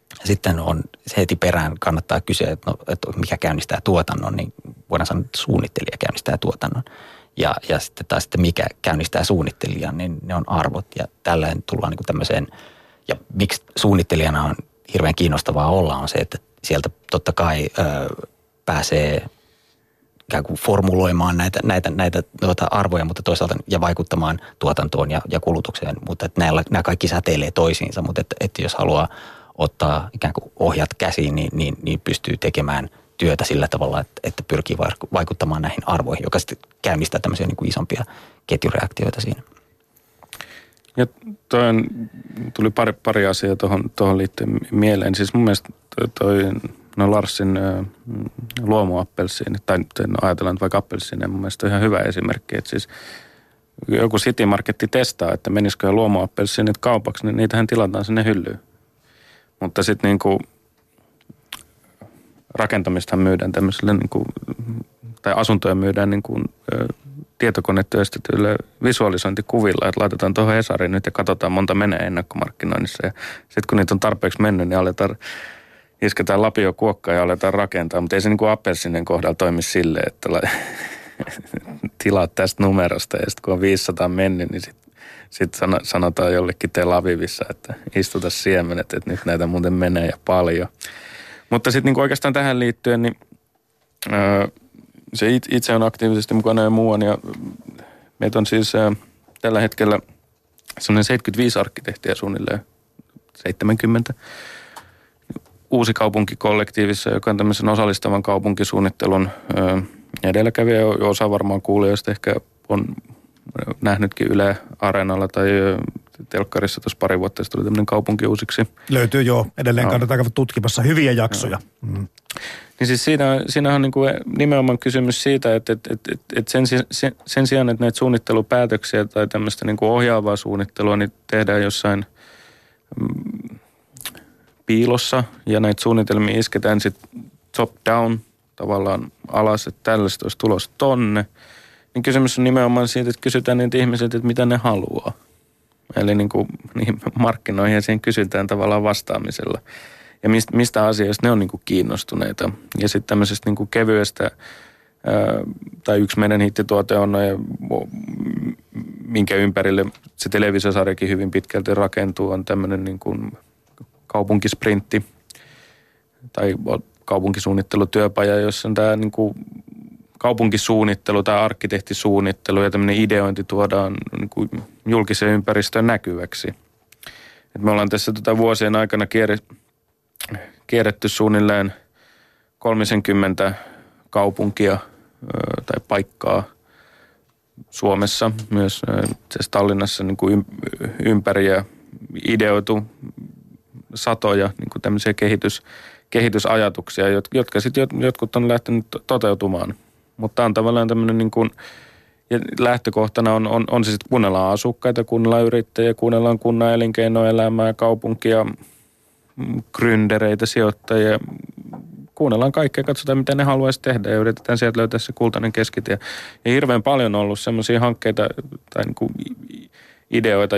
Sitten on heti perään kannattaa kysyä, että mikä käynnistää tuotannon, niin voidaan sanoa, että suunnittelija käynnistää tuotannon. Ja sitten taas, että mikä käynnistää suunnittelijan, niin ne on arvot. Ja tällöin tullaan niin kuin tämmöiseen, ja miksi suunnittelijana on hirveän kiinnostavaa olla, on se, että sieltä totta kai pääsää ikään kuin formuloimaan näitä arvoja, mutta toisaalta ja vaikuttamaan tuotantoon ja kulutukseen, mutta että nämä kaikki säteilee toisiinsa, mutta että jos haluaa ottaa ikään kuin ohjat käsiin, niin pystyy tekemään työtä sillä tavalla, että pyrkii vaikuttamaan näihin arvoihin, joka sitten käynnistää tämmöisiä niin kuin isompia ketjureaktioita siinä. Ja tuli pari asiaa tuohon liittyen mieleen. Siis mun mielestä Larsin luomuappelsiini, tai ajatellaan vaikka appelsiini, mun mielestä on ihan hyvä esimerkki. Että siis joku City Marketti testaa, että menisikö luomuappelsiinit kaupaksi, niin niitähän tilataan sinne hyllyyn. Mutta sitten niinku rakentamistahan myydään tämmöiselle niinku, tai asuntoja myydään niinku tietokonetyöstetyillä visualisointikuvilla, että laitetaan tuohon Hesariin nyt ja katsotaan monta menee ennakkomarkkinoinnissa. Ja sitten kun niitä on tarpeeksi mennyt, niin isketään lapio kuokkaan ja aletaan rakentaa, mutta ei se niinku appelsinen kohdalla toimi silleen, että tilaat tästä numerosta ja sitten kun on 500 mennyt, niin sitten sanotaan jollekin Tel Avivissa, että istuta siemenet, että nyt näitä muuten menee ja paljon. Mutta sitten niinku oikeastaan tähän liittyen, niin se itse on aktiivisesti mukana ja muuan ja meitä on siis tällä hetkellä semmoinen 75 arkkitehtiä suunnilleen 70. Uusi kaupunkikollektiivissa, joka on tämmöisen osallistavan kaupunkisuunnittelun edelläkävijä. Osa varmaan kuulijoista ehkä on nähnytkin Yle Areenalla tai telkkarissa tuossa pari vuotta sitten tuli tämmöinen kaupunki uusiksi. Löytyy joo, edelleen kannattaa käydä tutkimassa hyviä jaksoja. Niin siis siinä on niin kuin nimenomaan kysymys siitä, että sen sijaan, että näitä suunnittelupäätöksiä tai tämmöistä niin kuin ohjaavaa suunnittelua, niin tehdään jossain piilossa ja näitä suunnitelmia isketään sitten top down tavallaan alas, että tällaista olisi tulossa tonne. Niin kysymys on nimenomaan siitä, että kysytään niitä ihmiset, että mitä ne haluaa. Eli niin kuin niihin markkinoihin ja siihen kysytään tavallaan vastaamisella. Ja mistä asioista ne on niin kuin kiinnostuneita. Ja sitten tämmöisestä niin kuin kevyestä, tai yksi meidän hittituote on, minkä ympärille se televisiosarjakin hyvin pitkälti rakentuu, on tämmöinen niin kuin kaupunkisprintti tai kaupunkisuunnittelutyöpaja, jossa on tämä niin kuin kaupunkisuunnittelu tai arkkitehtisuunnittelu ja tämmöinen ideointi tuodaan niin kuin julkiseen ympäristöön näkyväksi. Et me ollaan tässä vuosien aikana kierretty suunnilleen 30 kaupunkia tai paikkaa Suomessa, myös Tallinnassa niin kuin ympäri ja ideoitu satoja niin kuin tämmöisiä kehitysajatuksia, jotka sitten jotkut on lähtenyt toteutumaan. Mutta on tavallaan tämmöinen niin kuin, ja lähtökohtana on se sitten kuunnellaan asukkaita, kuunnellaan yrittäjiä, kuunnellaan kunnan elinkeinoelämää, kaupunkia, gründereitä, sijoittajia. Kuunnellaan kaikkea, katsotaan mitä ne haluaisi tehdä ja yritetään sieltä löytää se kultainen keskitie. Ja hirveän paljon on ollut semmoisia hankkeita tai niin kuin ideoita,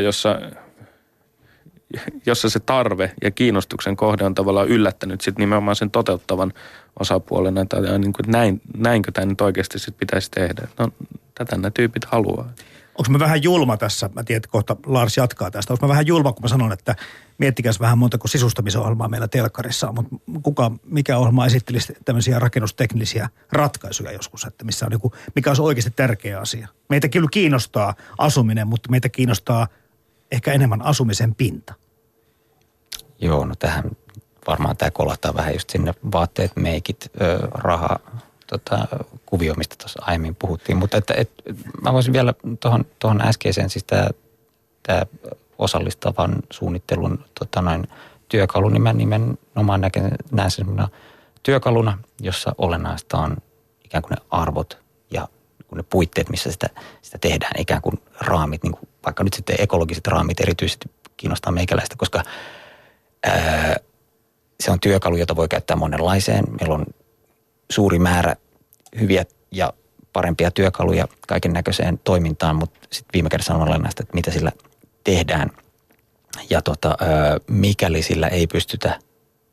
jossa se tarve ja kiinnostuksen kohde on tavallaan yllättänyt sitten nimenomaan sen toteuttavan osapuolena. Tai niin kuin, näinkö tämä nyt oikeasti sitten pitäisi tehdä? No, tätä nämä tyypit haluaa. Onko mä vähän julma tässä? Mä tiedän, että kohta Lars jatkaa tästä. Onko mä vähän julma, kun mä sanon, että miettikäs vähän montako sisustamisohjelmaa meillä telkkarissa on, mutta mikä ohjelma esittelisi tämmöisiä rakennusteknisiä ratkaisuja joskus, että missä on joku, mikä on oikeasti tärkeä asia. Meitä kyllä kiinnostaa asuminen, mutta meitä kiinnostaa ehkä enemmän asumisen pinta. Joo, no tähän varmaan tämä kolahtaa vähän just sinne vaatteet, meikit, raha, kuvio, mistä tuossa aiemmin puhuttiin. Mutta mä voisin vielä tuohon äskeiseen, siis tämä osallistavan suunnittelun työkalu, niin mä nimenomaan näen sen työkaluna, jossa olennaista on ikään kuin ne arvot ja ne puitteet, missä sitä tehdään, ikään kuin raamit, niin kuin vaikka nyt sitten ekologiset raamit erityisesti kiinnostaa meikäläistä, koska se on työkalu, jota voi käyttää monenlaiseen. Meillä on suuri määrä hyviä ja parempia työkaluja kaiken näköiseen toimintaan, mutta sitten viime kädessä on olennaista, että mitä sillä tehdään. Ja mikäli sillä ei pystytä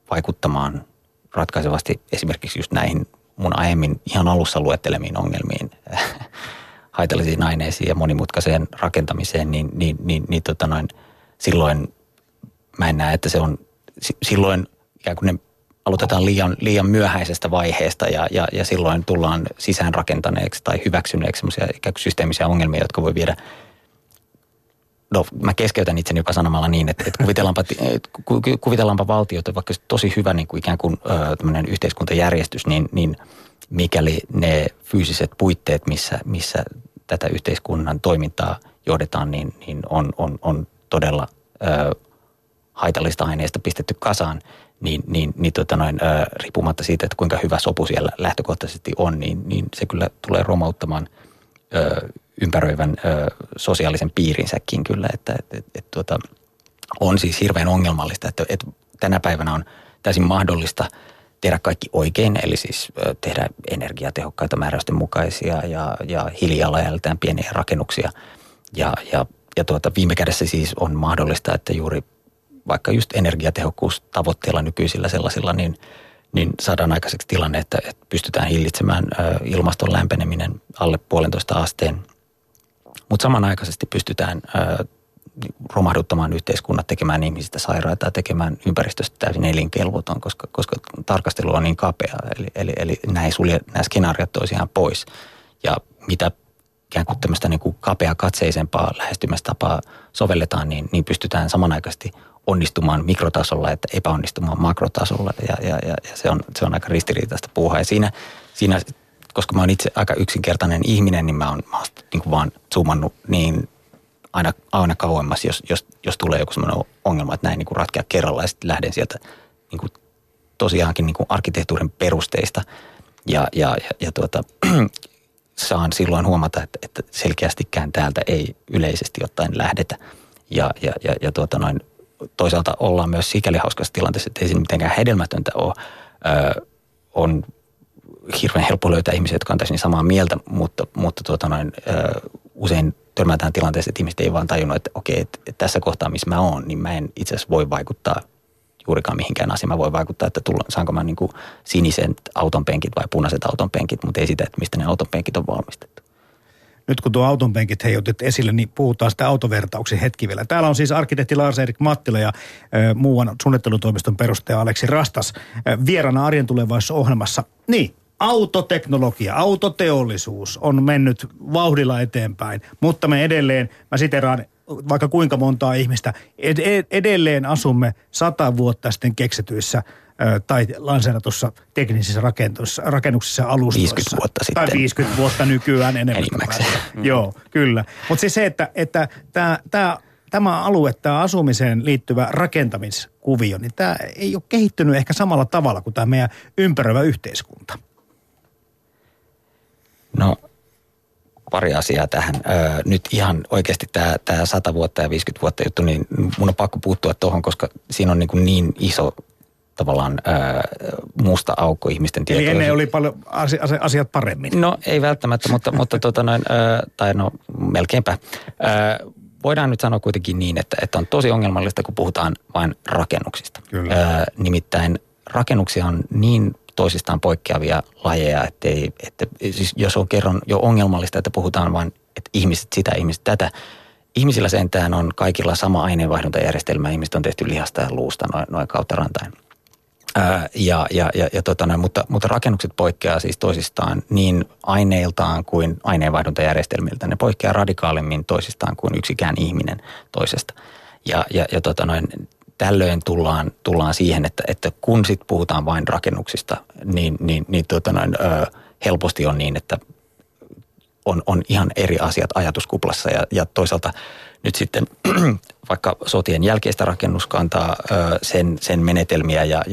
vaikuttamaan ratkaisevasti esimerkiksi just näihin mun aiemmin ihan alussa luettelemiin ongelmiin, haitallisiin aineisiin ja monimutkaiseen rakentamiseen, niin silloin mä en näe, että se on silloin ikään kuin ne aloitetaan liian myöhäisestä vaiheesta ja silloin tullaan sisäänrakentaneeksi tai hyväksyneeksi semmoisia ikään kuin systeemisiä ongelmia, jotka voi viedä. No, mä keskeytän itseni jopa sanomalla niin, että kuvitellaanpa valtiota vaikka tosi hyvä niin kuin ikään kuin tämmöinen yhteiskuntajärjestys, niin mikäli ne fyysiset puitteet, missä tätä yhteiskunnan toimintaa johdetaan, niin on todella haitallista aineista pistetty kasaan, riippumatta siitä, että kuinka hyvä sopu siellä lähtökohtaisesti on, niin se kyllä tulee romauttamaan ympäröivän sosiaalisen piirinsäkin kyllä, että on siis hirveän ongelmallista, että tänä päivänä on täysin mahdollista tehdä kaikki oikein, eli siis tehdä energiatehokkaita määräysten mukaisia ja hiilijalanjältään pieniä rakennuksia ja viime kädessä siis on mahdollista, että juuri vaikka just energiatehokkuustavoitteilla nykyisillä sellaisilla, niin saadaan aikaiseksi tilanne, että pystytään hillitsemään ilmaston lämpeneminen alle 1,5 asteen. Mutta samanaikaisesti pystytään romahduttamaan yhteiskunnat, tekemään ihmisistä sairaita ja tekemään ympäristöstä täysin elinkelvoton, koska tarkastelu on niin kapea. Eli nämä ei sulje nämä skenaariot toisiaan pois. Ja mitä ikään kuin tämmöistä niin kuin kapea-katseisempaa lähestymistapaa sovelletaan, niin pystytään samanaikaisesti onnistumaan mikrotasolla, että epäonnistumaan makrotasolla. Ja se on aika ristiriitaista puuhaa. Ja siinä, koska mä oon itse aika yksinkertainen ihminen, niin mä oon niin kuin vaan zoomannut niin aina kauemmas, jos tulee joku semmoinen ongelma, että näin niin kuin ratkea kerralla ja sitten lähden sieltä niin kuin tosiaankin niin kuin arkkitehtuurin perusteista ja saan silloin huomata, että selkeästikään täältä ei yleisesti ottaen lähdetä ja toisaalta ollaan myös sikäli hauskassa tilanteessa, että ei siinä mitenkään hedelmätöntä ole. On hirveän helppo löytää ihmisiä, jotka on täysin samaa mieltä, mutta usein törmätään tilanteessa, että ihmiset ei vaan tajunnut, että okei, että tässä kohtaa, missä mä oon, niin mä en itse asiassa voi vaikuttaa juurikaan mihinkään asiaan. Mä voin vaikuttaa, että saanko mä niin kuin siniset autonpenkit vai punaiset autonpenkit, mutta ei sitä, että mistä ne autonpenkit on valmistettu. Nyt kun tuo autonpenkit otit esille, niin puhutaan sitä autovertauksen hetki vielä. Täällä on siis arkkitehti Lars-Erik Mattila ja muuan suunnittelutoimiston perustaja Aleksi Rastas vieraana Arjen tulevaisuudessa ohjelmassa. Niin, autoteknologia, autoteollisuus on mennyt vauhdilla eteenpäin, mutta me edelleen, mä siteraan vaikka kuinka montaa ihmistä, edelleen asumme 100 vuotta sitten keksityissä tai lanseeratussa teknisissä rakennuksissa alustoissa. 50 vuotta sitten. Tai 50 vuotta nykyään enemmän. Joo, kyllä. Mutta siis se, että tämä alue, tämä asumiseen liittyvä rakentamiskuvio, niin tämä ei ole kehittynyt ehkä samalla tavalla kuin tämä meidän ympäröivä yhteiskunta. No, pari asiaa tähän. Nyt ihan oikeasti tämä 100 vuotta ja 50 vuotta juttu, niin mun on pakko puuttua tuohon, koska siinä on niin iso tavallaan musta aukko ihmisten tietoihin. Eli ennen oli paljon asiat paremmin. No ei välttämättä, mutta melkeinpä. Voidaan nyt sanoa kuitenkin niin, että on tosi ongelmallista, kun puhutaan vain rakennuksista. Nimittäin rakennuksia on niin toisistaan poikkeavia lajeja, että siis jos on kerran jo ongelmallista, että puhutaan vain, että ihmiset sitä, ihmiset tätä. Ihmisillä sentään on kaikilla sama aineenvaihduntajärjestelmä. Ihmiset on tehty lihasta ja luusta noin kautta rantain. Mutta rakennukset poikkeaa siis toisistaan niin aineiltaan kuin aineenvaihduntajärjestelmiltä. Ne poikkeaa radikaalimmin toisistaan kuin yksikään ihminen toisesta. Tällöin tullaan siihen, että kun sit puhutaan vain rakennuksista, helposti on niin, että on ihan eri asiat ajatuskuplassa ja toisaalta nyt sitten vaikka sotien jälkeistä rakennuskantaa, sen menetelmiä ja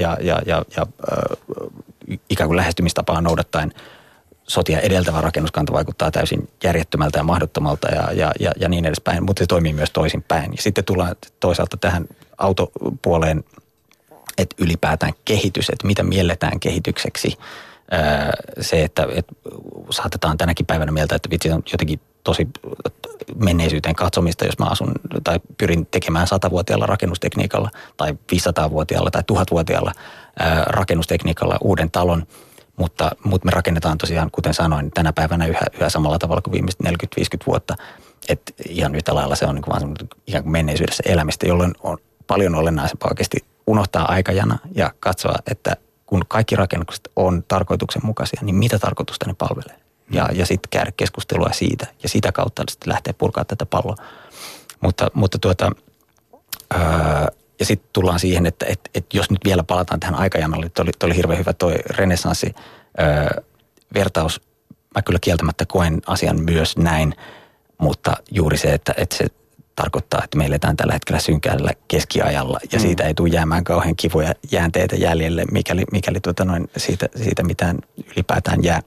ikään kuin lähestymistapaa noudattaen sotia edeltävä rakennuskanta vaikuttaa täysin järjettömältä ja mahdottomalta ja niin edespäin, mutta se toimii myös toisinpäin. Ja sitten tullaan toisaalta tähän autopuoleen, että ylipäätään kehitys, että mitä mielletään kehitykseksi. Se, että saatetaan tänäkin päivänä mieltä, että vitsi on jotenkin tosi menneisyyteen katsomista, jos mä asun tai pyrin tekemään 100-vuotiaalla rakennustekniikalla tai 500-vuotiaalla tai 1000-vuotiaalla rakennustekniikalla uuden talon. Mutta me rakennetaan tosiaan, kuten sanoin, tänä päivänä yhä samalla tavalla kuin viimeiset 40-50 vuotta. Että ihan yhtä lailla se on niin kuin vaan ihan kuin menneisyydessä elämistä, jolloin on paljon olennaisempaa oikeasti unohtaa aikajana ja katsoa, että kun kaikki rakennukset on tarkoituksenmukaisia, niin mitä tarkoitusta ne palvelee? Ja sitten käydä keskustelua siitä ja sitä kautta sitten lähteä purkaa tätä palloa. Mutta ja sitten tullaan siihen, että jos nyt vielä palataan tähän aikajanalle, toi oli hirveän hyvä toi renessanssi vertaus. Mä kyllä kieltämättä koen asian myös näin, mutta juuri se, että se tarkoittaa, että me eletään tällä hetkellä synkäällä keskiajalla ja siitä ei tule jäämään kauhean kivoja jäänteitä jäljelle, mikäli siitä mitään ylipäätään jää.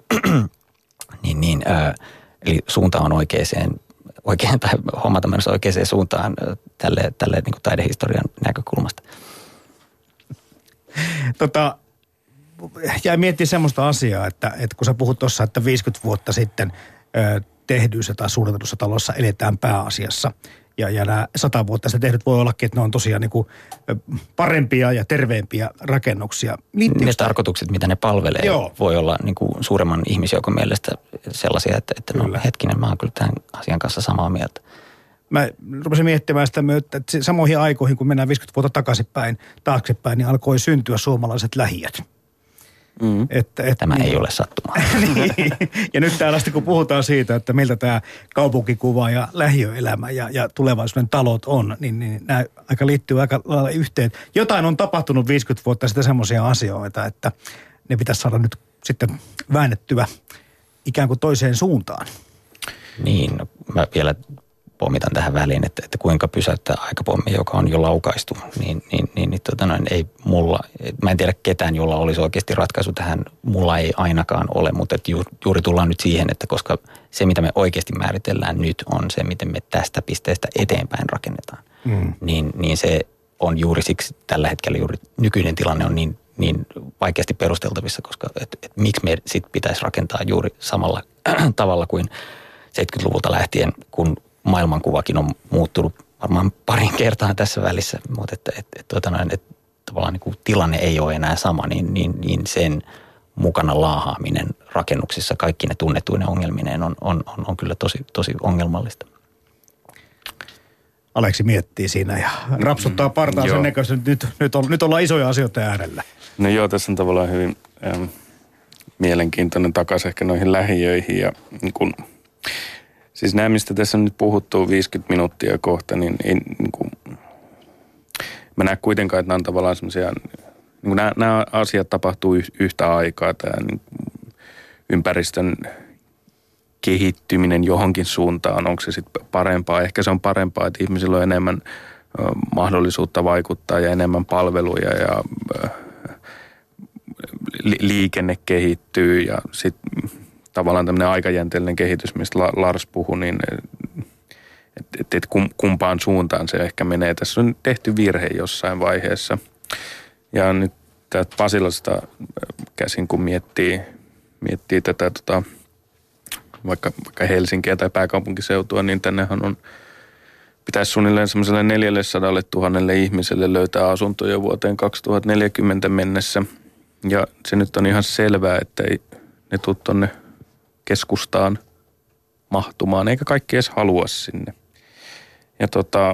Eli suunta on oikein tai hommata menossa oikeaan suuntaan tälle niin kuin taidehistorian näkökulmasta. Jäi miettimään semmoista asiaa, että kun sä puhut tuossa, että 50 vuotta sitten tehdyissä tai suunnitellussa talossa eletään pääasiassa. Ja nämä 100 vuotta sitten tehdyt voi ollakin, että ne on tosiaan niin kuin parempia ja terveempiä rakennuksia. Ne tarkoitukset, mitä ne palvelee, voi olla niin kuin suuremman ihmisjoukon mielestä sellaisia, että no hetkinen, mä oon kyllä tämän asian kanssa samaa mieltä. Mä rupesin miettimään sitä, että samoihin aikoihin, kun mennään 50 vuotta taaksepäin, niin alkoi syntyä suomalaiset lähiöt. Tämä ei ole sattumaa. Niin. Ja nyt täällä kun puhutaan siitä, että miltä tämä kaupunkikuva ja lähiöelämä ja tulevaisuuden talot on, niin nämä aika liittyy aika lailla yhteen. Jotain on tapahtunut 50 vuotta sitten semmoisia asioita, että ne pitäisi saada nyt sitten väännettyä ikään kuin toiseen suuntaan. Niin, mä vielä pommitan tähän väliin, että kuinka pysäyttää aikapommi, joka on jo laukaistu, ei mulla, mä en tiedä ketään, jolla olisi oikeasti ratkaisu tähän, mulla ei ainakaan ole, mutta juuri tullaan nyt siihen, että koska se, mitä me oikeasti määritellään nyt, on se, miten me tästä pisteestä eteenpäin rakennetaan, niin se on juuri siksi tällä hetkellä juuri nykyinen tilanne on niin vaikeasti perusteltavissa, koska miksi me sitten pitäisi rakentaa juuri samalla tavalla kuin 70-luvulta lähtien, kun maailmankuvakin on muuttunut varmaan parin kertaan tässä välissä, mutta että tavallaan niin kuin tilanne ei ole enää sama, niin sen mukana laahaaminen rakennuksissa kaikki ne tunnettuinen ongelmineen on kyllä tosi ongelmallista. Aleksi miettii siinä ja rapsuttaa partaan sen näköisesti, että nyt ollaan isoja asioita äärellä. No joo, tässä on tavallaan hyvin mielenkiintoinen takaisin ehkä noihin lähiöihin ja niin kun, siis nämä, mistä tässä on nyt puhuttu 50 minuuttia kohta, niin ei niin kuin, mä näen kuitenkaan, että nämä on tavallaan semmoisia, niin nämä asiat tapahtuu yhtä aikaa, tämä niin ympäristön kehittyminen johonkin suuntaan, onko se sitten parempaa? Ehkä se on parempaa, että ihmisillä on enemmän mahdollisuutta vaikuttaa ja enemmän palveluja ja liikenne kehittyy ja sitten tavallaan tämmöinen aikajänteellinen kehitys, mistä Lars puhui, niin että kumpaan suuntaan se ehkä menee. Tässä on tehty virhe jossain vaiheessa. Ja nyt täältä Pasilasta käsin, kun miettii tätä vaikka Helsinkiä tai pääkaupunkiseutua, niin tännehän pitäisi suunnilleen semmoiselle 400 000 ihmiselle löytää asuntoja vuoteen 2040 mennessä. Ja se nyt on ihan selvää, että ei ne tule tuonne keskustaan mahtumaan, eikä kaikki edes halua sinne. Ja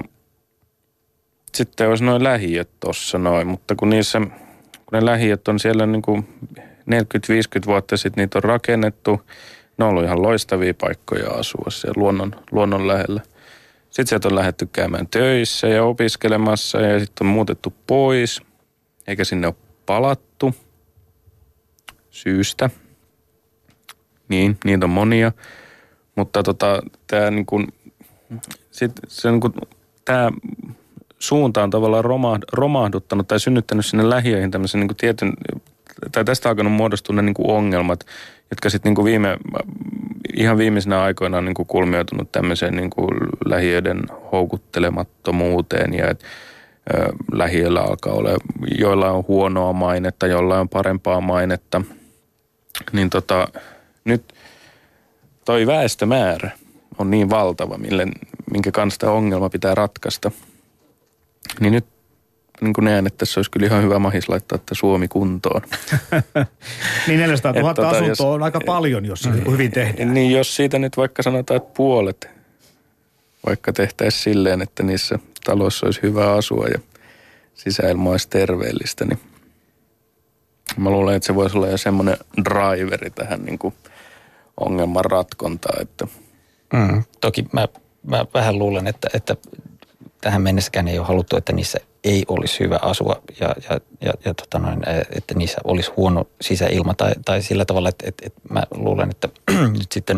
sitten olisi noin lähiöt tuossa noin, mutta kun ne lähiöt on siellä niin kuin 40-50 vuotta sitten niitä on rakennettu, ne on ollut ihan loistavia paikkoja asua siellä luonnon lähellä. Sitten sieltä on lähdetty käymään töissä ja opiskelemassa ja sitten on muutettu pois, eikä sinne ole palattu syystä. Niin, niitä on monia, mutta tämä niin kuin, se niin kuin, tämä suunta on tavallaan romahduttanut tai synnyttänyt sinne lähiöihin tämmöisen niin kuin tietyn, tai tästä on alkanut muodostua ne niin kuin ongelmat, jotka sitten niin kuin ihan viimeisenä aikoina on niin kuin kulmioitunut tämmöiseen niin kuin lähiöiden houkuttelemattomuuteen ja että lähiöllä alkaa olla, joilla on huonoa mainetta, joilla on parempaa mainetta. Niin nyt toi väestömäärä on niin valtava, minkä kanssa tämä ongelma pitää ratkaista. Niin nyt niin kuin näen, että tässä olisi kyllä ihan hyvä mahis laittaa että Suomi kuntoon. Niin 400 000 asuntoa on aika paljon, jos se hyvin tehdään. Niin jos siitä nyt vaikka sanotaan, että puolet vaikka tehtäisiin silleen, että niissä taloissa olisi hyvä asua ja sisäilma olisi terveellistä, niin mä luulen, että se voisi olla jo semmoinen driveri tähän niin kuin ongelman ratkontaan. Että. Toki mä vähän luulen, että tähän mennessäkään ei ole haluttu, että niissä ei olisi hyvä asua ja että niissä olisi huono sisäilma tai sillä tavalla, että mä luulen, että nyt sitten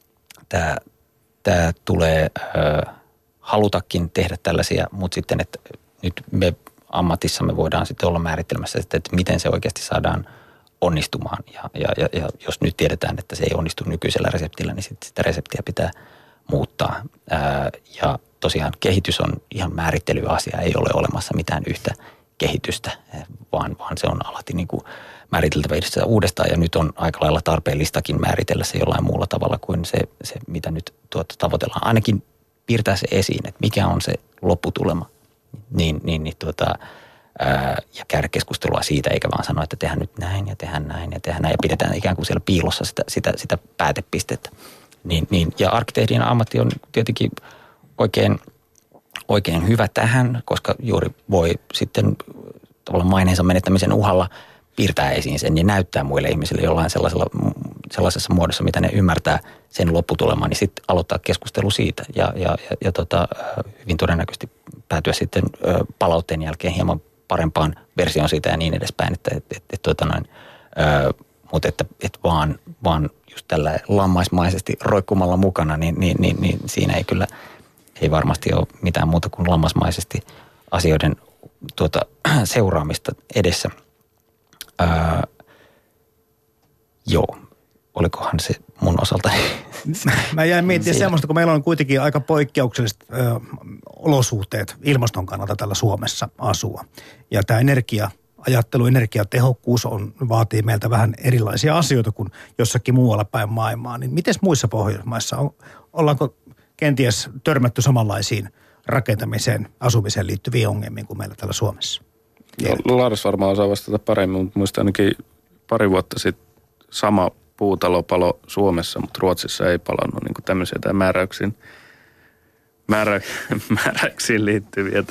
tämä tulee halutakin tehdä tällaisia, mutta sitten, että nyt me ammatissamme voidaan sitten olla määrittelemässä, että miten se oikeasti saadaan onnistumaan. Ja jos nyt tiedetään, että se ei onnistu nykyisellä reseptillä, niin sitten sitä reseptiä pitää muuttaa. Ja tosiaan kehitys on ihan määrittelyasia, ei ole olemassa mitään yhtä kehitystä, vaan se on alati niin kuin määriteltävä uudestaan ja nyt on aika lailla tarpeellistakin määritellä se jollain muulla tavalla kuin se mitä nyt tavoitellaan. Ainakin piirtää se esiin, että mikä on se lopputulema ja käydä keskustelua siitä, eikä vaan sanoa, että tehdään nyt näin ja tehdään näin ja tehdään näin ja pidetään ikään kuin siellä piilossa sitä päätepistettä. Ja arkkitehdin ammatti on tietenkin oikein hyvä tähän, koska juuri voi sitten tavallaan maineensa menettämisen uhalla piirtää esiin sen ja näyttää muille ihmisille jollain sellaisessa muodossa, mitä ne ymmärtää sen lopputulemaan, niin sitten aloittaa keskustelu siitä ja hyvin todennäköisesti päätyä sitten palautteen jälkeen hieman parempaan versioon siitä ja niin edespäin, mutta että vaan just tällä lammaismaisesti roikkumalla mukana, niin siinä ei varmasti ole mitään muuta kuin lammasmaisesti asioiden seuraamista edessä. Joo, olikohan se mun osalta? Mä jäin miettimään semmoista, kun meillä on kuitenkin aika poikkeukselliset olosuhteet ilmaston kannalta täällä Suomessa asua. Ja tämä energiaajattelu, energiatehokkuus vaatii meiltä vähän erilaisia asioita kuin jossakin muualla päin maailmaa. Niin miten muissa Pohjoismaissa ollaanko kenties törmätty samanlaisiin rakentamiseen, asumiseen liittyviin ongelmiin kuin meillä täällä Suomessa? Lars varmaan osaa vastata paremmin, mutta muistan ainakin pari vuotta sitten sama puutalo palo Suomessa, mutta Ruotsissa ei palannut niin kuin tämmöisiä määräyksiin liittyviä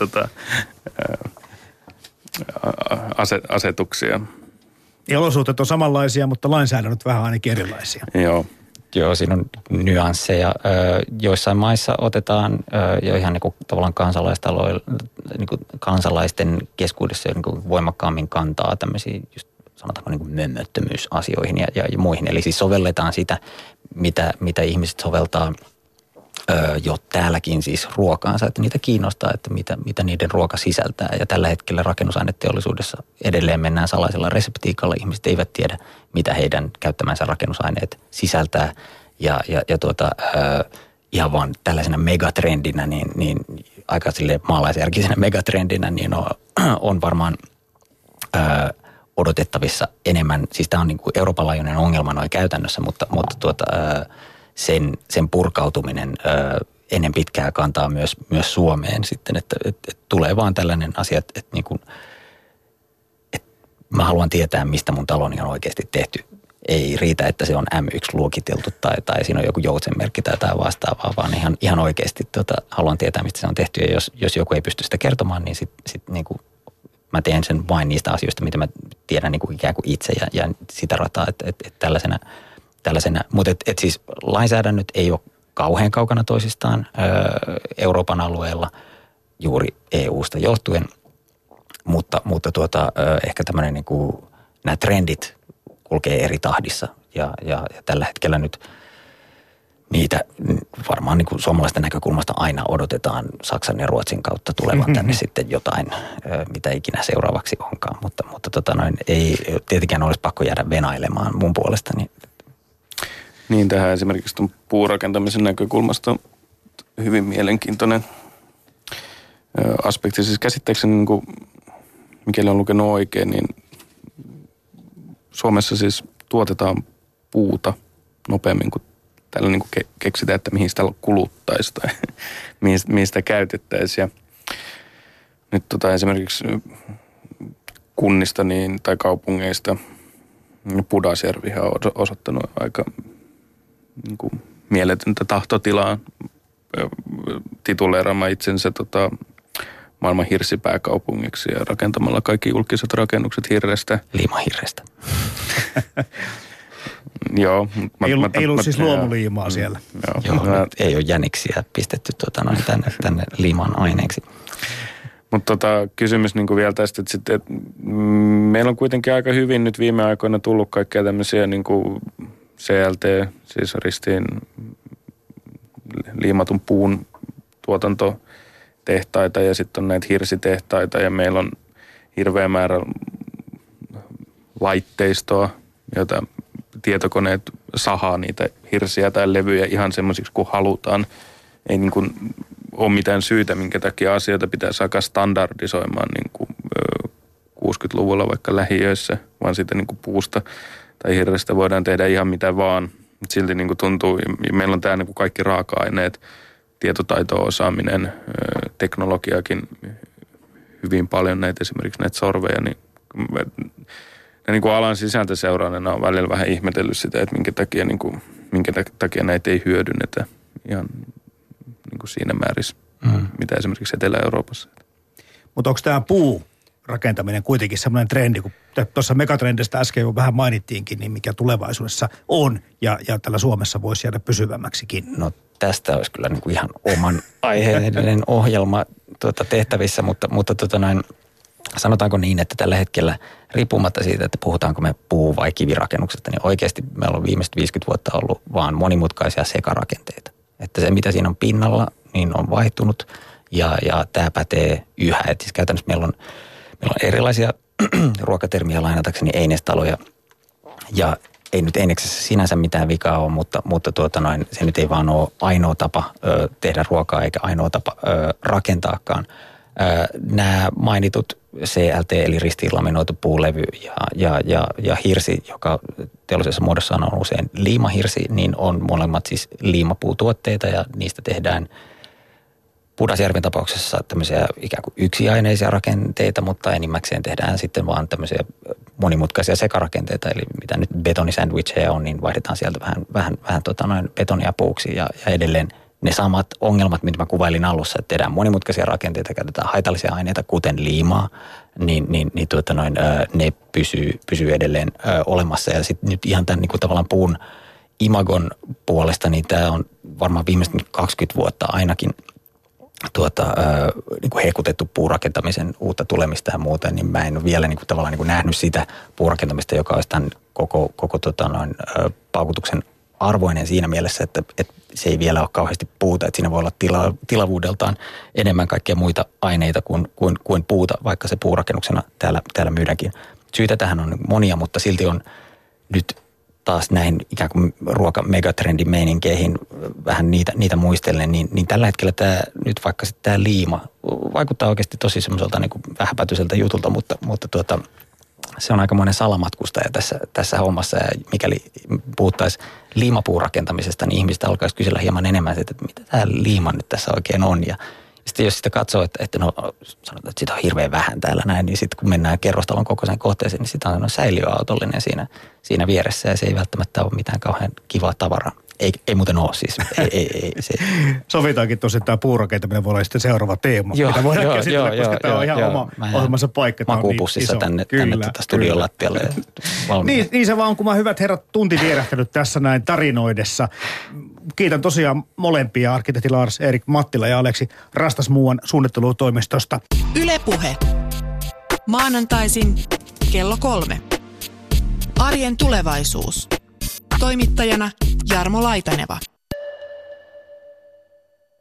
asetuksia. Ja olosuhteet on samanlaisia, mutta lainsäädännöt vähän ainakin erilaisia. Joo, siinä on nyansseja. Joissain maissa otetaan jo ihan niin kuin tavallaan kansalaisten keskuudessa niin kuin voimakkaammin kantaa tämmöisiin just sanotaanko niin kuin mömmöttömyysasioihin ja muihin. Eli siis sovelletaan sitä, mitä ihmiset soveltaa jo täälläkin siis ruokaansa, että niitä kiinnostaa, että mitä niiden ruoka sisältää. Ja tällä hetkellä rakennusaineteollisuudessa edelleen mennään salaisella reseptiikalla. Ihmiset eivät tiedä, mitä heidän käyttämänsä rakennusaineet sisältää. Ihan vaan tällaisena megatrendinä, niin aika silleen maalaisjärkisenä megatrendinä, niin on varmaan odotettavissa enemmän. Siis tämä on niin kuin Euroopan laajuinen ongelma noin käytännössä, mutta sen purkautuminen ennen pitkää kantaa myös Suomeen sitten, että tulee vaan tällainen asia, että mä haluan tietää, mistä mun taloni on oikeasti tehty. Ei riitä, että se on M1-luokiteltu tai siinä on joku joutsenmerkki tai vastaavaa, vaan ihan oikeasti haluan tietää, mistä se on tehty. Ja jos joku ei pysty sitä kertomaan, niin sit niin kuin mä teen sen vain niistä asioista, mitä mä tiedän niin kuin ikään kuin itse ja sitä rataa, että tällaisena. Mutta siis lainsäädännöt ei ole kauhean kaukana toisistaan Euroopan alueella juuri EUsta johtuen, mutta ehkä tämmöinen niin kuin nämä trendit kulkee eri tahdissa ja tällä hetkellä nyt niitä varmaan niin kuin suomalaisten näkökulmasta aina odotetaan Saksan ja Ruotsin kautta tulevan tänne sitten jotain, mitä ikinä seuraavaksi onkaan, mutta ei tietenkään olisi pakko jäädä venailemaan mun puolestani. Niin, tähän esimerkiksi tuon puurakentamisen näkökulmasta hyvin mielenkiintoinen aspekti. Siis käsittääkseni, niin kuin, mikäli on lukenut oikein, niin Suomessa siis tuotetaan puuta nopeammin kuin täällä niin kuin keksitään, että mihin sitä kuluttaisi tai mihin sitä käytettäisiin. Ja nyt esimerkiksi kunnista tai kaupungeista Pudasjärvihän on osoittanut aika niin kuin mieletöntä tahtotilaa tituleeraamaan itsensä maailman hirsipääkaupungiksi ja rakentamalla kaikki julkiset rakennukset hirrestä. Liimahirrestä. Joo. Ei ollut siis luomuliimaa siellä. Joo, ei ole jäniksiä pistetty tänne liiman aineeksi. Mutta kysymys niin kuin vielä tästä, että meillä on kuitenkin aika hyvin nyt viime aikoina tullut kaikkea tämmöisiä niin kuin CLT, siis ristiin liimatun puun tuotantotehtaita ja sitten on näitä hirsitehtaita ja meillä on hirveä määrä laitteistoa, jota tietokoneet sahaa niitä hirsiä tai levyjä ihan semmoisiksi kuin halutaan. Ei niin kuin ole mitään syytä, minkä takia asioita pitäisi alkaa standardisoimaan niin kuin 60-luvulla vaikka lähiöissä, vaan siitä niin kuin puusta tai hirrestä voidaan tehdä ihan mitä vaan. Silti niin kuin tuntuu, meillä on täällä niin kuin kaikki raaka-aineet, tietotaito, osaaminen, teknologiakin hyvin paljon näitä esimerkiksi näitä sorveja, niin kuin alan sisältä seuraajana on välillä vähän ihmetellyt sitä, että minkä takia näitä ei hyödynnetä ihan niin kuin siinä määrissä, mitä esimerkiksi Etelä-Euroopassa. Mutta onko tämä puurakentaminen kuitenkin semmoinen trendi, kun tuossa megatrendistä äsken jo vähän mainittiinkin, niin mikä tulevaisuudessa on ja täällä Suomessa voisi jäädä pysyvämmäksikin? No tästä olisi kyllä niin kuin ihan oman aiheellinen ohjelma tehtävissä, mutta sanotaanko niin, että tällä hetkellä riippumatta siitä, että puhutaanko me puu- vai kivirakennuksesta, niin oikeasti meillä on viimeiset 50 vuotta ollut vaan monimutkaisia sekarakenteita. Että se, mitä siinä on pinnalla, niin on vaihtunut ja tämä pätee yhä. Että siis käytännössä meillä on erilaisia ruokatermiä lainatakseni einestaloja ja ei nyt eineksessä sinänsä mitään vikaa ole, mutta se nyt ei vaan ole ainoa tapa tehdä ruokaa eikä ainoa tapa rakentaakaan. Nämä mainitut CLT eli ristiinlaminoitu puulevy ja hirsi, joka teollisessa muodossa on usein liimahirsi, niin on molemmat siis liimapuutuotteita ja niistä tehdään Pudasjärven tapauksessa tämmöisiä ikään kuin yksiaineisia rakenteita, mutta enimmäkseen tehdään sitten vaan tämmöisiä monimutkaisia sekarakenteita, eli mitä nyt betonisandwicheja on, niin vaihdetaan sieltä vähän betonia puuksi ja edelleen ne samat ongelmat, mitä mä kuvailin alussa, että tehdään monimutkaisia rakenteita, käytetään haitallisia aineita, kuten liimaa, ne pysyy edelleen olemassa. Ja sitten nyt ihan tämän niin kuin tavallaan puun imagon puolesta, niin tämä on varmaan viimeiset 20 vuotta ainakin niin kuin hekutettu puurakentamisen uutta tulemista ja muuta, niin mä en ole vielä niin kuin tavallaan niin kuin nähnyt sitä puurakentamista, joka olisi tämän koko paukutuksen arvoinen siinä mielessä, että se ei vielä ole kauheasti puuta, että siinä voi olla tilavuudeltaan enemmän kaikkia muita aineita kuin puuta, vaikka se puurakennuksena täällä myydäänkin. Syitä tähän on monia, mutta silti on nyt taas näin ikään kuin ruoka-megatrendin meininkeihin vähän niitä muistellen, niin tällä hetkellä nyt vaikka sitten tämä liima vaikuttaa oikeasti tosi semmoiselta niin kuin vähäpätöiseltä jutulta, mutta se on aikamoinen salamatkustaja tässä hommassa ja mikäli puhuttaisiin liimapuurakentamisesta, niin ihmistä alkaisi kysellä hieman enemmän, että mitä tämä liima nyt tässä oikein on. Ja sitten jos sitä katsoo, että sanotaan, että sitä on hirveän vähän täällä näin, niin sitten kun mennään kerrostalon kokoiseen kohteeseen, niin sitä on säiliöautollinen siinä vieressä ja se ei välttämättä ole mitään kauhean kivaa tavaraa. Ei muuten ole siis. Ei, se. Sovitaankin tosi, että tämä puurakentaminen voi olla sitten seuraava teema, mitä voidaan käsitellä, koska tämä on ihan oma ohjelmansa paikka. Makuupussissa tänne studion lattialle. Niin se vaan, kun mä hyvät herrat tunti vierähtänyt tässä näin tarinoidessa. Kiitän tosiaan molempia, arkkitehti Lars Erik Mattila ja Aleksi Rastasmuuan suunnittelutoimistosta. Yle Puhe. Maanantaisin kello 3. Arjen tulevaisuus. Toimittajana Jarmo Laitaneva.